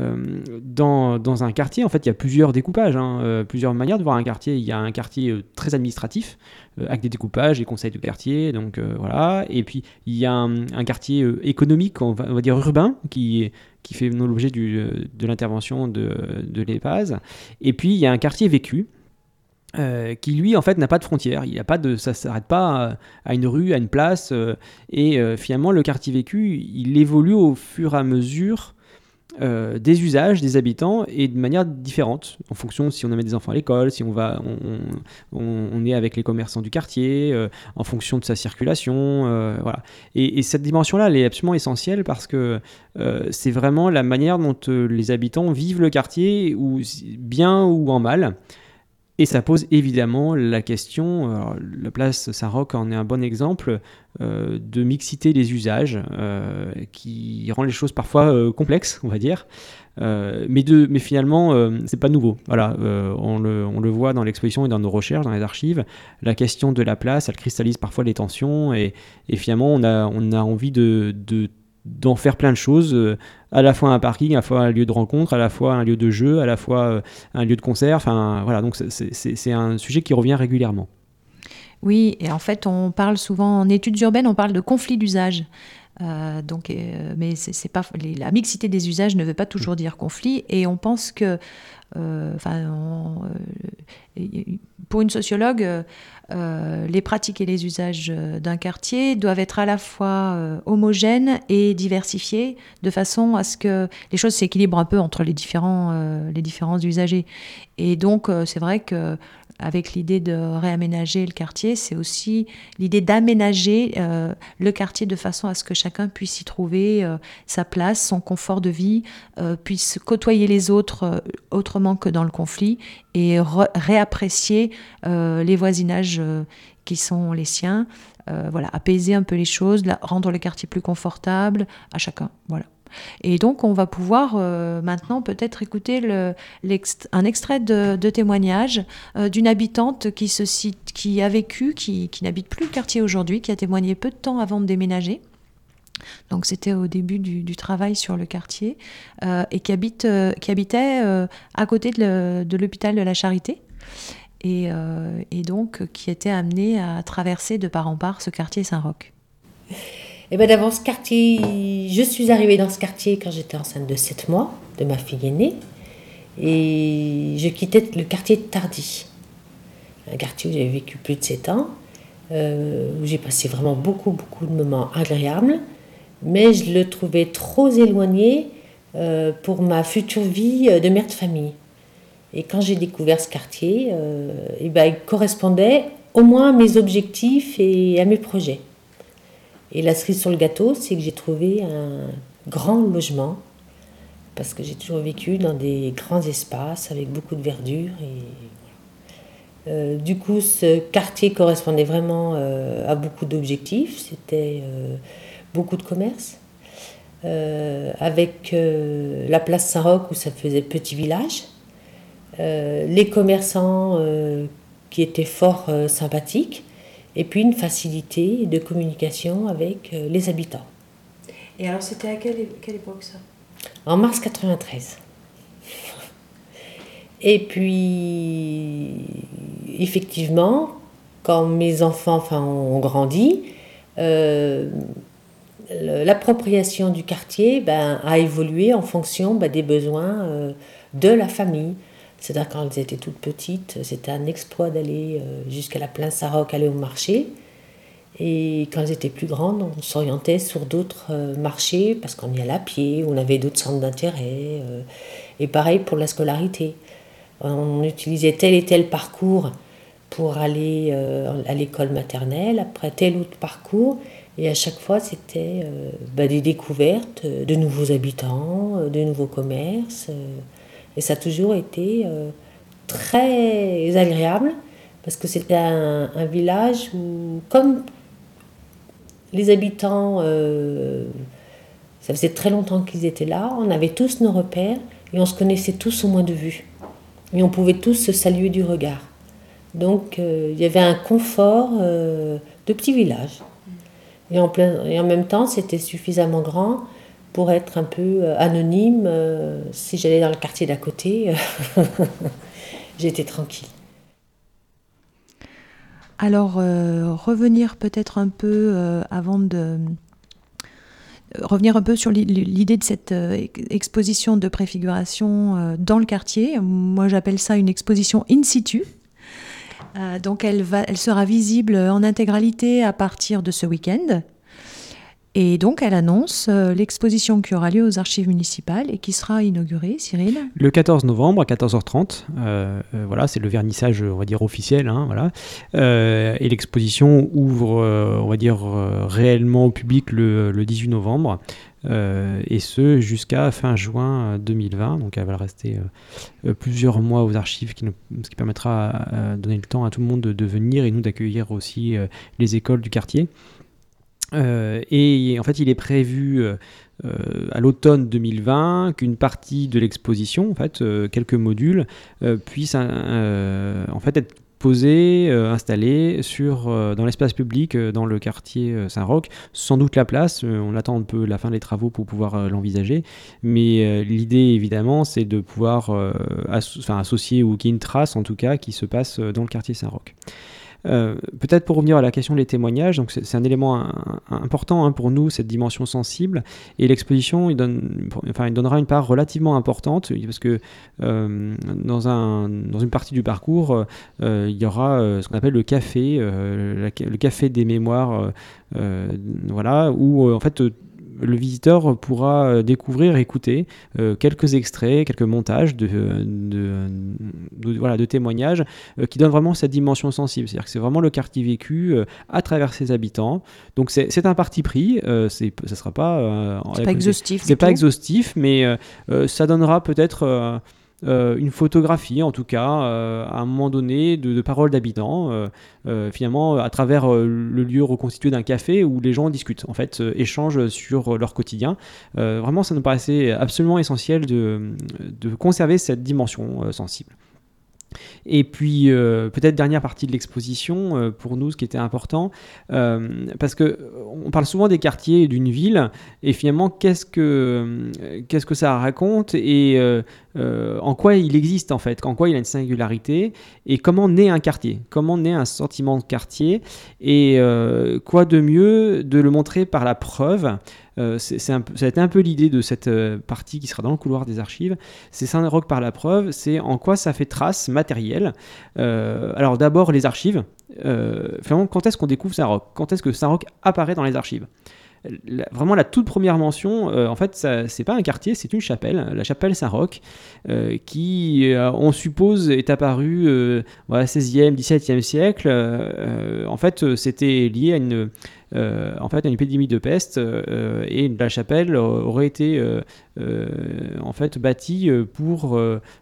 dans un quartier, en fait, il y a plusieurs découpages, plusieurs manières de voir un quartier. Il y a un quartier très administratif, avec des découpages, des conseils de quartier, donc voilà. Et puis, il y a un quartier économique, on va dire urbain, qui fait l'objet de l'intervention de l'EPAZ. Et puis, il y a un quartier vécu, qui lui en fait n'a pas de frontières, ça s'arrête pas à une rue, à une place, et finalement le quartier vécu il évolue au fur et à mesure des usages des habitants et de manière différente en fonction si on amène des enfants à l'école, si on est avec les commerçants du quartier, en fonction de sa circulation, voilà. Et cette dimension-là elle est absolument essentielle parce que c'est vraiment la manière dont les habitants vivent le quartier, ou bien ou en mal. Et ça pose évidemment la question, alors, la place Saint-Roch en est un bon exemple, de mixité des usages, qui rend les choses parfois complexes, on va dire, mais finalement, c'est pas nouveau. Voilà, on le voit dans l'exposition et dans nos recherches, dans les archives, la question de la place, elle cristallise parfois les tensions, et finalement, on a envie d'en faire plein de choses, à la fois un parking, à la fois un lieu de rencontre, à la fois un lieu de jeu, à la fois un lieu de concert. Enfin, voilà, donc c'est un sujet qui revient régulièrement. Oui, et en fait, on parle souvent, en études urbaines, on parle de conflit d'usage. Mais c'est pas, la mixité des usages ne veut pas toujours dire conflit, et on pense que, pour une sociologue, les pratiques et les usages d'un quartier doivent être à la fois homogènes et diversifiés, de façon à ce que les choses s'équilibrent un peu entre les différents usagers. Et donc, c'est vrai que avec l'idée de réaménager le quartier, c'est aussi l'idée d'aménager le quartier de façon à ce que chacun puisse y trouver sa place, son confort de vie, puisse côtoyer les autres autrement que dans le conflit, et réapprécier les voisinages qui sont les siens, voilà, apaiser un peu les choses, rendre le quartier plus confortable à chacun, voilà. Et donc, on va pouvoir maintenant peut-être écouter un extrait de témoignage d'une habitante qui a vécu, qui n'habite plus le quartier aujourd'hui, qui a témoigné peu de temps avant de déménager. Donc, c'était au début du travail sur le quartier, et qui habitait à côté de l'hôpital de la Charité. Et donc, qui était amenée à traverser de part en part ce quartier Saint-Roch. Et bien d'abord, ce quartier, je suis arrivée dans ce quartier quand j'étais enceinte de 7 mois, de ma fille aînée, et je quittais le quartier de Tardy, un quartier où j'avais vécu plus de 7 ans, où j'ai passé vraiment beaucoup de moments agréables, mais je le trouvais trop éloigné pour ma future vie de mère de famille. Et quand j'ai découvert ce quartier, il correspondait au moins à mes objectifs et à mes projets. Et la cerise sur le gâteau, c'est que j'ai trouvé un grand logement, parce que j'ai toujours vécu dans des grands espaces avec beaucoup de verdure. Du coup, ce quartier correspondait vraiment à beaucoup d'objectifs. C'était beaucoup de commerce, avec la place Saint-Roch où ça faisait petit village, les commerçants qui étaient fort sympathiques, et puis une facilité de communication avec les habitants. Et alors, c'était à quelle époque, ça ? En mars 93. Et puis, effectivement, quand mes enfants ont grandi, l'appropriation du quartier a évolué en fonction des besoins de la famille. C'est-à-dire quand elles étaient toutes petites, c'était un exploit d'aller jusqu'à la place Saint-Roch, aller au marché. Et quand elles étaient plus grandes, on s'orientait sur d'autres marchés parce qu'on y allait à pied, on avait d'autres centres d'intérêt. Et pareil pour la scolarité. On utilisait tel et tel parcours pour aller à l'école maternelle, après tel autre parcours. Et à chaque fois, c'était des découvertes de nouveaux habitants, de nouveaux commerces. Et ça a toujours été très agréable parce que c'était un village où, comme les habitants, ça faisait très longtemps qu'ils étaient là, on avait tous nos repères et on se connaissait tous au moins de vue. Et on pouvait tous se saluer du regard. Donc il y avait un confort de petit village. Et en même temps, c'était suffisamment grand pour être un peu anonyme. Si j'allais dans le quartier d'à côté, j'étais tranquille. Alors, revenir peut-être un peu revenir un peu sur l'idée de cette exposition de préfiguration dans le quartier. Moi, j'appelle ça une exposition in situ. Donc, elle sera visible en intégralité à partir de ce week-end. Et donc, elle annonce l'exposition qui aura lieu aux archives municipales et qui sera inaugurée, Cyril ? Le 14 novembre à 14h30. Voilà, c'est le vernissage, on va dire, officiel. Voilà. Et l'exposition ouvre, on va dire, réellement au public le 18 novembre. Et ce jusqu'à fin juin 2020. Donc, elle va rester plusieurs mois aux archives, ce qui permettra de donner le temps à tout le monde de venir et nous d'accueillir aussi les écoles du quartier. Et en fait, il est prévu à l'automne 2020 qu'une partie de l'exposition, en fait, quelques modules, puissent en fait être posés, installés dans l'espace public dans le quartier Saint-Roch. Sans doute la place, on attend un peu la fin des travaux pour pouvoir l'envisager, mais l'idée évidemment c'est de pouvoir associer ou qu'il y ait une trace en tout cas qui se passe dans le quartier Saint-Roch. Peut-être pour revenir à la question des témoignages, donc c'est un élément important pour nous, cette dimension sensible, et l'exposition il donnera une part relativement importante parce que dans une partie du parcours il y aura ce qu'on appelle le café, le café des mémoires, voilà, où en fait le visiteur pourra découvrir, écouter quelques extraits, quelques montages de témoignages qui donnent vraiment cette dimension sensible. C'est-à-dire que c'est vraiment le quartier vécu à travers ses habitants. Donc c'est un parti pris. Ça sera pas. C'est pas exhaustif. C'est pas exhaustif, mais ça donnera peut-être. Une photographie en tout cas à un moment donné de paroles d'habitants finalement à travers le lieu reconstitué d'un café où les gens discutent en fait, échangent sur leur quotidien. Vraiment ça nous paraissait absolument essentiel de conserver cette dimension sensible. Et puis peut-être dernière partie de l'exposition pour nous, ce qui était important, parce que on parle souvent des quartiers et d'une ville, et finalement qu'est-ce que ça raconte et en quoi il existe en fait, en quoi il a une singularité, et comment naît un quartier, comment naît un sentiment de quartier, et quoi de mieux de le montrer par la preuve. Ça a été un peu l'idée de cette partie qui sera dans le couloir des archives. C'est Saint-Roch par la preuve, c'est en quoi ça fait trace matérielle. Alors d'abord les archives. Finalement, quand est-ce qu'on découvre Saint-Roch ? Quand est-ce que Saint-Roch apparaît dans les archives ? Vraiment la toute première mention, en fait, c'est pas un quartier, c'est une chapelle, la chapelle Saint-Roch, qui, on suppose, est apparue au XVIe, XVIIe siècle. En fait, c'était lié à une épidémie de peste, et la chapelle aurait été en fait bâtie pour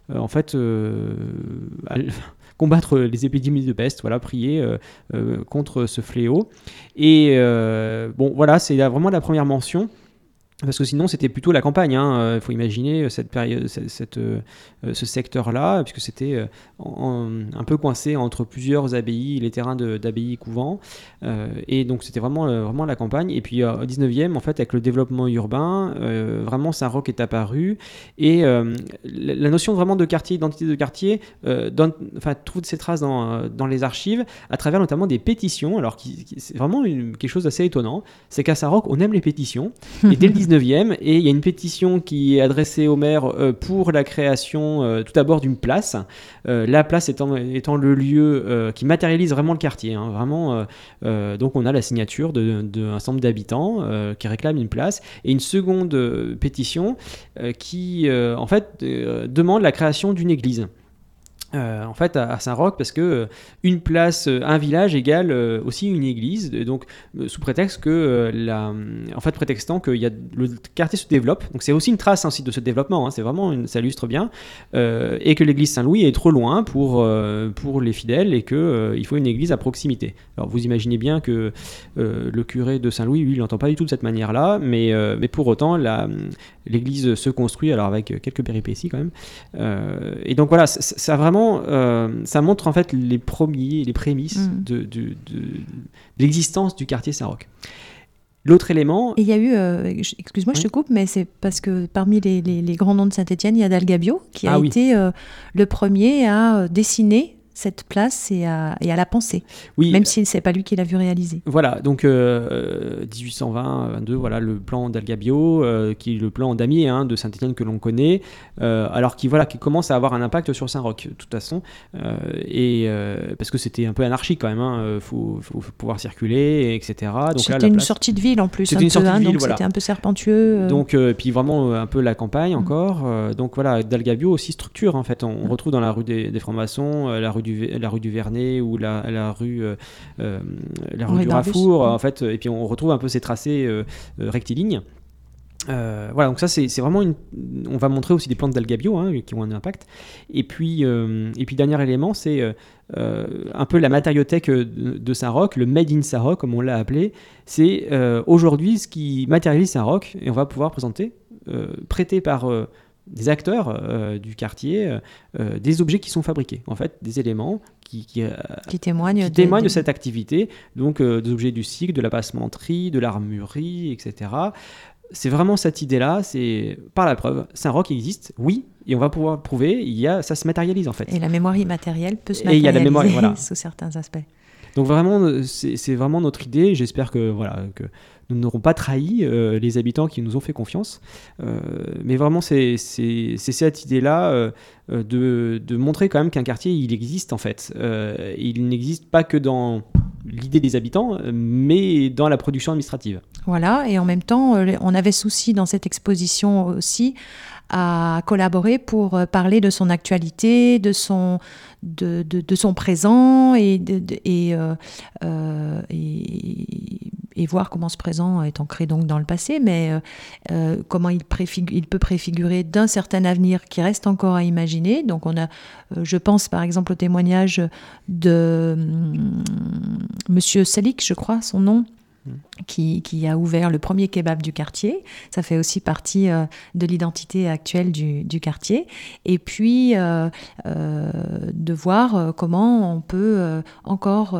combattre les épidémies de peste, voilà, prier contre ce fléau. Et voilà, c'est vraiment la première mention. Parce que sinon, c'était plutôt la campagne. Il faut imaginer cette période, ce secteur-là, puisque c'était un peu coincé entre plusieurs abbayes, les terrains d'abbayes couvents. Et donc, c'était vraiment la campagne. Et puis, au 19e, en fait, avec le développement urbain, vraiment, Saint-Roch est apparu. Et la notion vraiment de quartier, d'identité de quartier, trouve ses traces dans les archives, à travers notamment des pétitions. Alors, c'est vraiment quelque chose d'assez étonnant. C'est qu'à Saint-Roch, on aime les pétitions. Et dès le 19e, et il y a une pétition qui est adressée au maire pour la création tout d'abord d'une place. La place étant le lieu qui matérialise vraiment le quartier. Hein, vraiment, donc on a la signature d'un certain nombre d'habitants qui réclament une place, et une seconde pétition qui en fait demande la création d'une église. En fait, à Saint-Roch, parce que une place, un village égale aussi une église, donc sous prétexte que prétextant que le quartier se développe, donc c'est aussi une trace ainsi de ce développement, hein, c'est vraiment ça illustre bien, et que l'église Saint-Louis est trop loin pour les fidèles, et que il faut une église à proximité. Alors vous imaginez bien que le curé de Saint-Louis, lui, il n'entend pas du tout de cette manière-là, mais pour autant l'église se construit, alors avec quelques péripéties quand même, et donc voilà, ça vraiment ça montre en fait les prémices de l'existence du quartier Saint-Roch. L'autre élément... Et il y a eu, excuse-moi, je te coupe, mais c'est parce que parmi les grands noms de Saint-Étienne, il y a Dal Gabio qui a été le premier à dessiner cette place et à la penser, même si c'est pas lui qui l'a vu réaliser. Voilà, donc 1820-22, voilà le plan d'Al Gabio, qui est le plan damier de Saint-Étienne que l'on connaît, alors qui commence à avoir un impact sur Saint-Roch, de toute façon, parce que c'était un peu anarchique quand même, faut pouvoir circuler, etc. Donc c'était une sortie de ville en plus, donc c'était un peu serpentueux. Donc puis vraiment un peu la campagne encore, donc voilà, Dal Gabio aussi structure en fait, on retrouve dans la rue des Francs-Maçons, la rue du Vernet ou la rue du Rafour, en fait, et puis on retrouve un peu ces tracés rectilignes. Voilà, donc ça c'est vraiment on va montrer aussi des plans de Dal Gabio qui ont un impact. Et puis dernier élément, c'est un peu la matériothèque de Saint-Roch, le Made in Saint-Roch comme on l'a appelé. C'est aujourd'hui ce qui matérialise Saint-Roch, et on va pouvoir présenter, prêté par des acteurs du quartier, des objets qui sont fabriqués, en fait, des éléments qui témoignent de cette activité, donc des objets du cycle, de la passementerie, de l'armurerie, etc. C'est vraiment cette idée-là, c'est par la preuve, Saint-Roch existe, oui, et on va pouvoir prouver, ça se matérialise en fait. Et la mémoire immatérielle peut se matérialiser sous certains aspects. Donc vraiment, c'est vraiment notre idée, j'espère que nous n'aurons pas trahi les habitants qui nous ont fait confiance, mais vraiment c'est cette idée-là de montrer quand même qu'un quartier il existe en fait, il n'existe pas que dans l'idée des habitants, mais dans la production administrative. Voilà, et en même temps on avait souci dans cette exposition aussi à collaborer pour parler de son actualité, de son présent et voir comment ce présent est ancré donc dans le passé, mais comment il peut préfigurer d'un certain avenir qui reste encore à imaginer. Donc on a, je pense par exemple au témoignage de Monsieur Salik, je crois son nom, qui a ouvert le premier kebab du quartier. Ça fait aussi partie de l'identité actuelle du quartier. Et puis, de voir comment on peut encore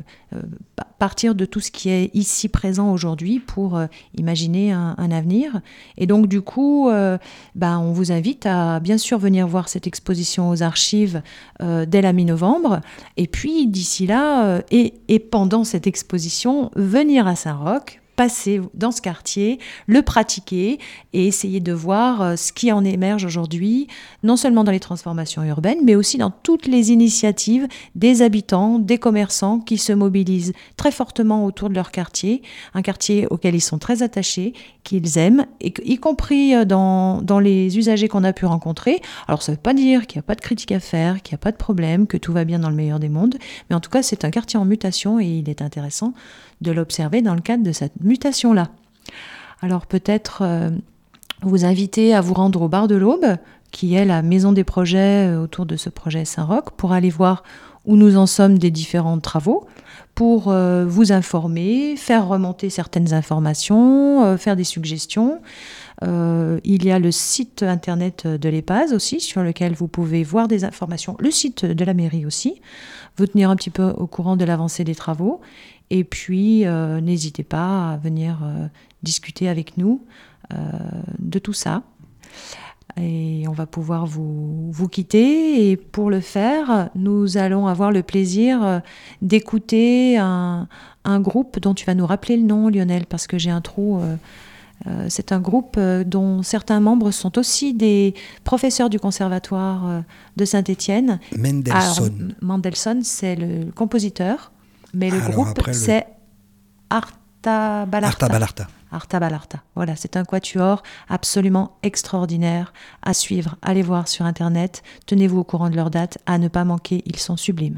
partir de tout ce qui est ici présent aujourd'hui pour imaginer un avenir. Et donc, du coup, on vous invite à bien sûr venir voir cette exposition aux archives dès la mi-novembre. Et puis, d'ici là, et pendant cette exposition, venir à Saint-Roch, passer dans ce quartier, le pratiquer et essayer de voir ce qui en émerge aujourd'hui, non seulement dans les transformations urbaines, mais aussi dans toutes les initiatives des habitants, des commerçants qui se mobilisent très fortement autour de leur quartier, un quartier auquel ils sont très attachés, qu'ils aiment, y compris dans les usagers qu'on a pu rencontrer. Alors ça ne veut pas dire qu'il n'y a pas de critique à faire, qu'il n'y a pas de problème, que tout va bien dans le meilleur des mondes, mais en tout cas c'est un quartier en mutation et il est intéressant de l'observer dans le cadre de cette mutation-là. Alors peut-être vous inviter à vous rendre au Bar de l'Aube, qui est la maison des projets autour de ce projet Saint-Roch, pour aller voir où nous en sommes des différents travaux, pour vous informer, faire remonter certaines informations, faire des suggestions. Il y a le site internet de l'EPAZ aussi, sur lequel vous pouvez voir des informations, le site de la mairie aussi, vous tenir un petit peu au courant de l'avancée des travaux. Et puis, n'hésitez pas à venir discuter avec nous de tout ça. Et on va pouvoir vous quitter. Et pour le faire, nous allons avoir le plaisir d'écouter un groupe dont tu vas nous rappeler le nom, Lionel, parce que j'ai un trou C'est un groupe dont certains membres sont aussi des professeurs du conservatoire de Saint-Étienne. Mendelssohn. Mendelssohn, c'est le compositeur, mais le groupe, après, c'est Arta Balarta. Arta Balarta. Voilà, c'est un quatuor absolument extraordinaire à suivre. Allez voir sur Internet, tenez-vous au courant de leur date, à ne pas manquer, ils sont sublimes.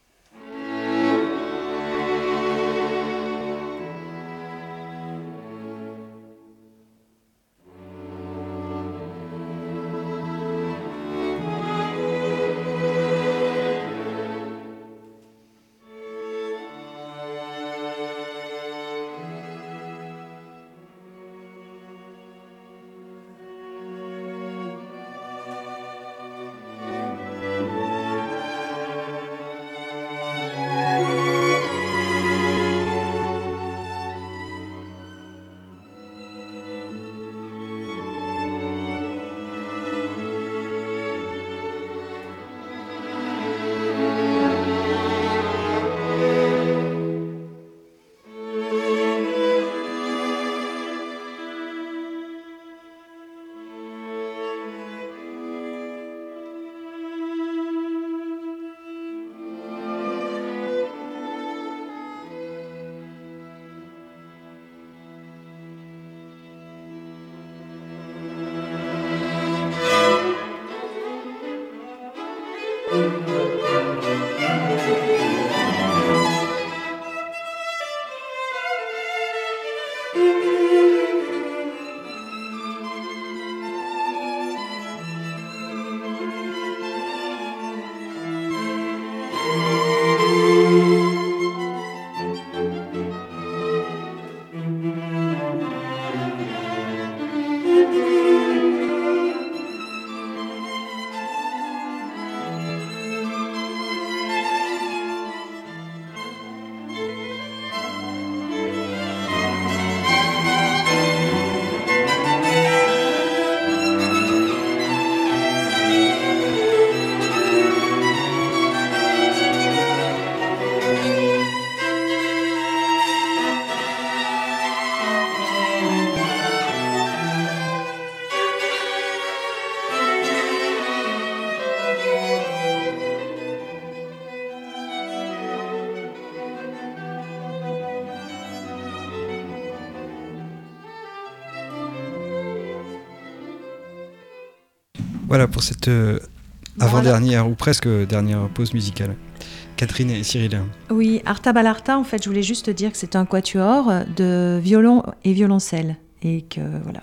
Voilà pour cette avant-dernière ou presque dernière pause musicale. Catherine et Cyril. Oui, Arta Balarta, en fait, je voulais juste dire que c'est un quatuor de violon et violoncelle. Et que voilà,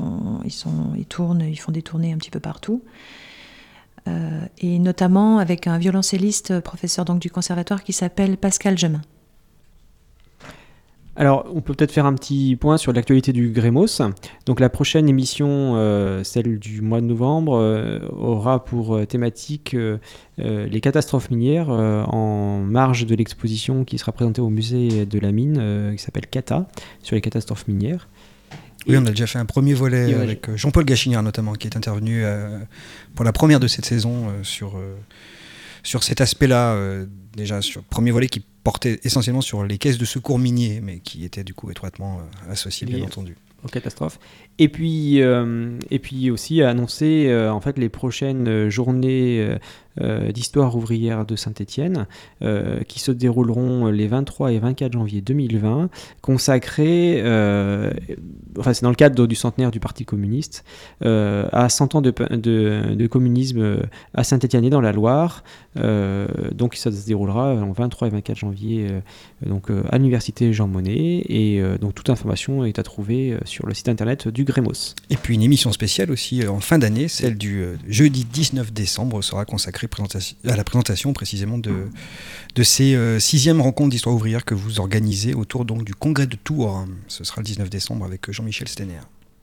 ils tournent, ils font des tournées un petit peu partout. Et notamment avec un violoncelliste, professeur donc du conservatoire, qui s'appelle Pascal Gemin. Alors, on peut peut-être faire un petit point sur l'actualité du Grémos. Donc, la prochaine émission, celle du mois de novembre, aura pour thématique les catastrophes minières en marge de l'exposition qui sera présentée au musée de la mine, qui s'appelle CATA, sur les catastrophes minières. Oui, on a déjà fait un premier volet avec Jean-Paul Gachignard notamment, qui est intervenu pour la première de cette saison sur cet aspect-là, déjà sur le premier volet qui portait essentiellement sur les caisses de secours miniers, mais qui était du coup étroitement associé, bien entendu, aux catastrophes. Et puis aussi annoncer en fait les prochaines journées d'histoire ouvrière de Saint-Étienne qui se dérouleront les 23 et 24 janvier 2020, consacrées, c'est dans le cadre du centenaire du Parti communiste, à 100 ans de communisme à Saint-Étienne et dans la Loire. Donc ça se déroulera le 23 et 24 janvier à l'université Jean Monnet, et donc toute information est à trouver sur le site internet du Grémos. Et puis une émission spéciale aussi en fin d'année, celle du jeudi 19 décembre, sera consacrée à la présentation précisément de ces 6e rencontres d'histoire ouvrière que vous organisez autour donc du congrès de Tours. Ce sera le 19 décembre avec Jean-Michel Steiner.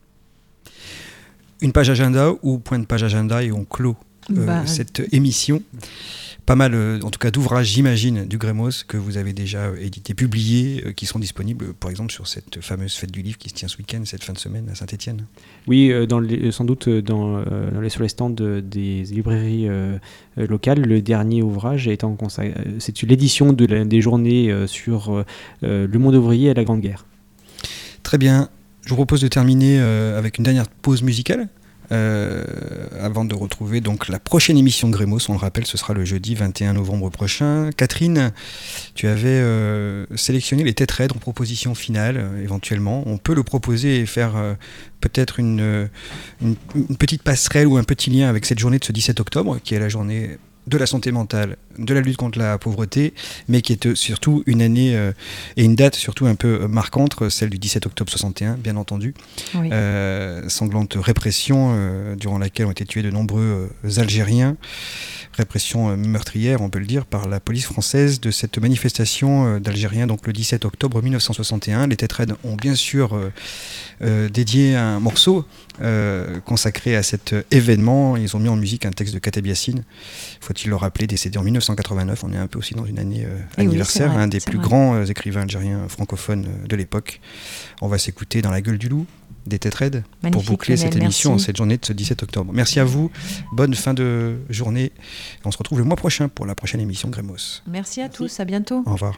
Une page agenda ou point de page agenda et on clôt cette émission. Pas mal, en tout cas, d'ouvrages, j'imagine, du Grémos que vous avez déjà édités, publiés, qui sont disponibles, par exemple, sur cette fameuse fête du livre qui se tient ce week-end, cette fin de semaine à Saint-Étienne. Oui, sans doute sur les stands des librairies locales. Le dernier ouvrage étant c'est l'édition des journées sur le monde ouvrier et la Grande Guerre. Très bien. Je vous propose de terminer avec une dernière pause musicale. Avant de retrouver donc la prochaine émission de Grémos, on le rappelle, ce sera le jeudi 21 novembre prochain. Catherine, tu avais sélectionné les têtes raides en proposition finale, éventuellement. On peut le proposer et faire peut-être une petite passerelle ou un petit lien avec cette journée de ce 17 octobre, qui est la journée de la santé mentale, de la lutte contre la pauvreté, mais qui est surtout une année et une date surtout un peu marquante, celle du 17 octobre 61, bien entendu. Oui. Sanglante répression durant laquelle ont été tués de nombreux Algériens. Répression meurtrière, on peut le dire, par la police française de cette manifestation d'Algériens, donc le 17 octobre 1961. Les Têtes Raides ont bien sûr dédié un morceau consacré à cet événement. Ils ont mis en musique un texte de Kateb Yassine, faut-il le rappeler, décédé en 1989. On est un peu aussi dans une année anniversaire, oui, un des plus grands écrivains algériens francophones de l'époque. On va s'écouter Dans la gueule du loup des Têtes Raides pour boucler cette émission en cette journée de ce 17 octobre. Merci à vous, bonne fin de journée. On se retrouve le mois prochain pour la prochaine émission Grémos. Merci à tous, à bientôt. Au revoir.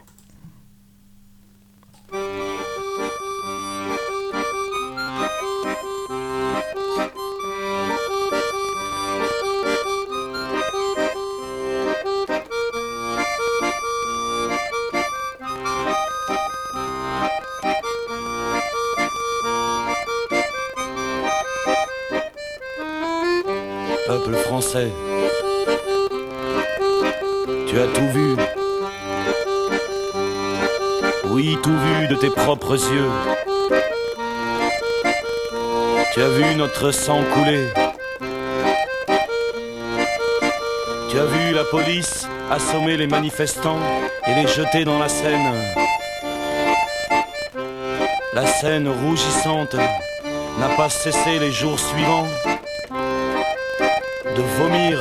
Peuple français, tu as tout vu. Oui, tout vu de tes propres yeux. Tu as vu notre sang couler. Tu as vu la police assommer les manifestants et les jeter dans la Seine. La Seine rougissante n'a pas cessé les jours suivants de vomir.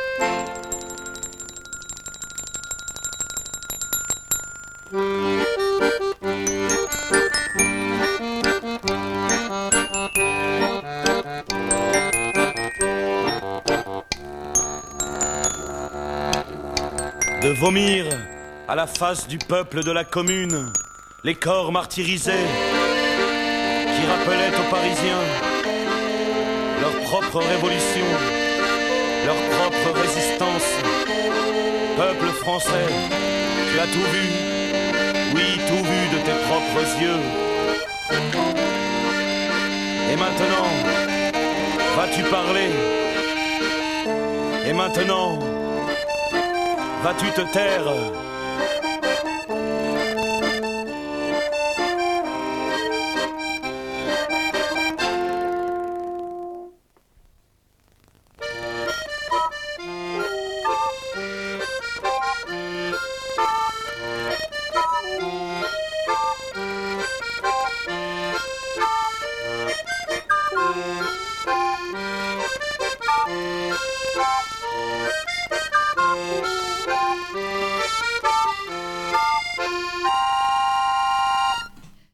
De vomir à la face du peuple de la commune, les corps martyrisés qui rappelaient aux Parisiens leur propre révolution, leur propre résistance. Peuple français, tu as tout vu, oui, tout vu de tes propres yeux. Et maintenant, vas-tu parler? Et maintenant, vas-tu te taire?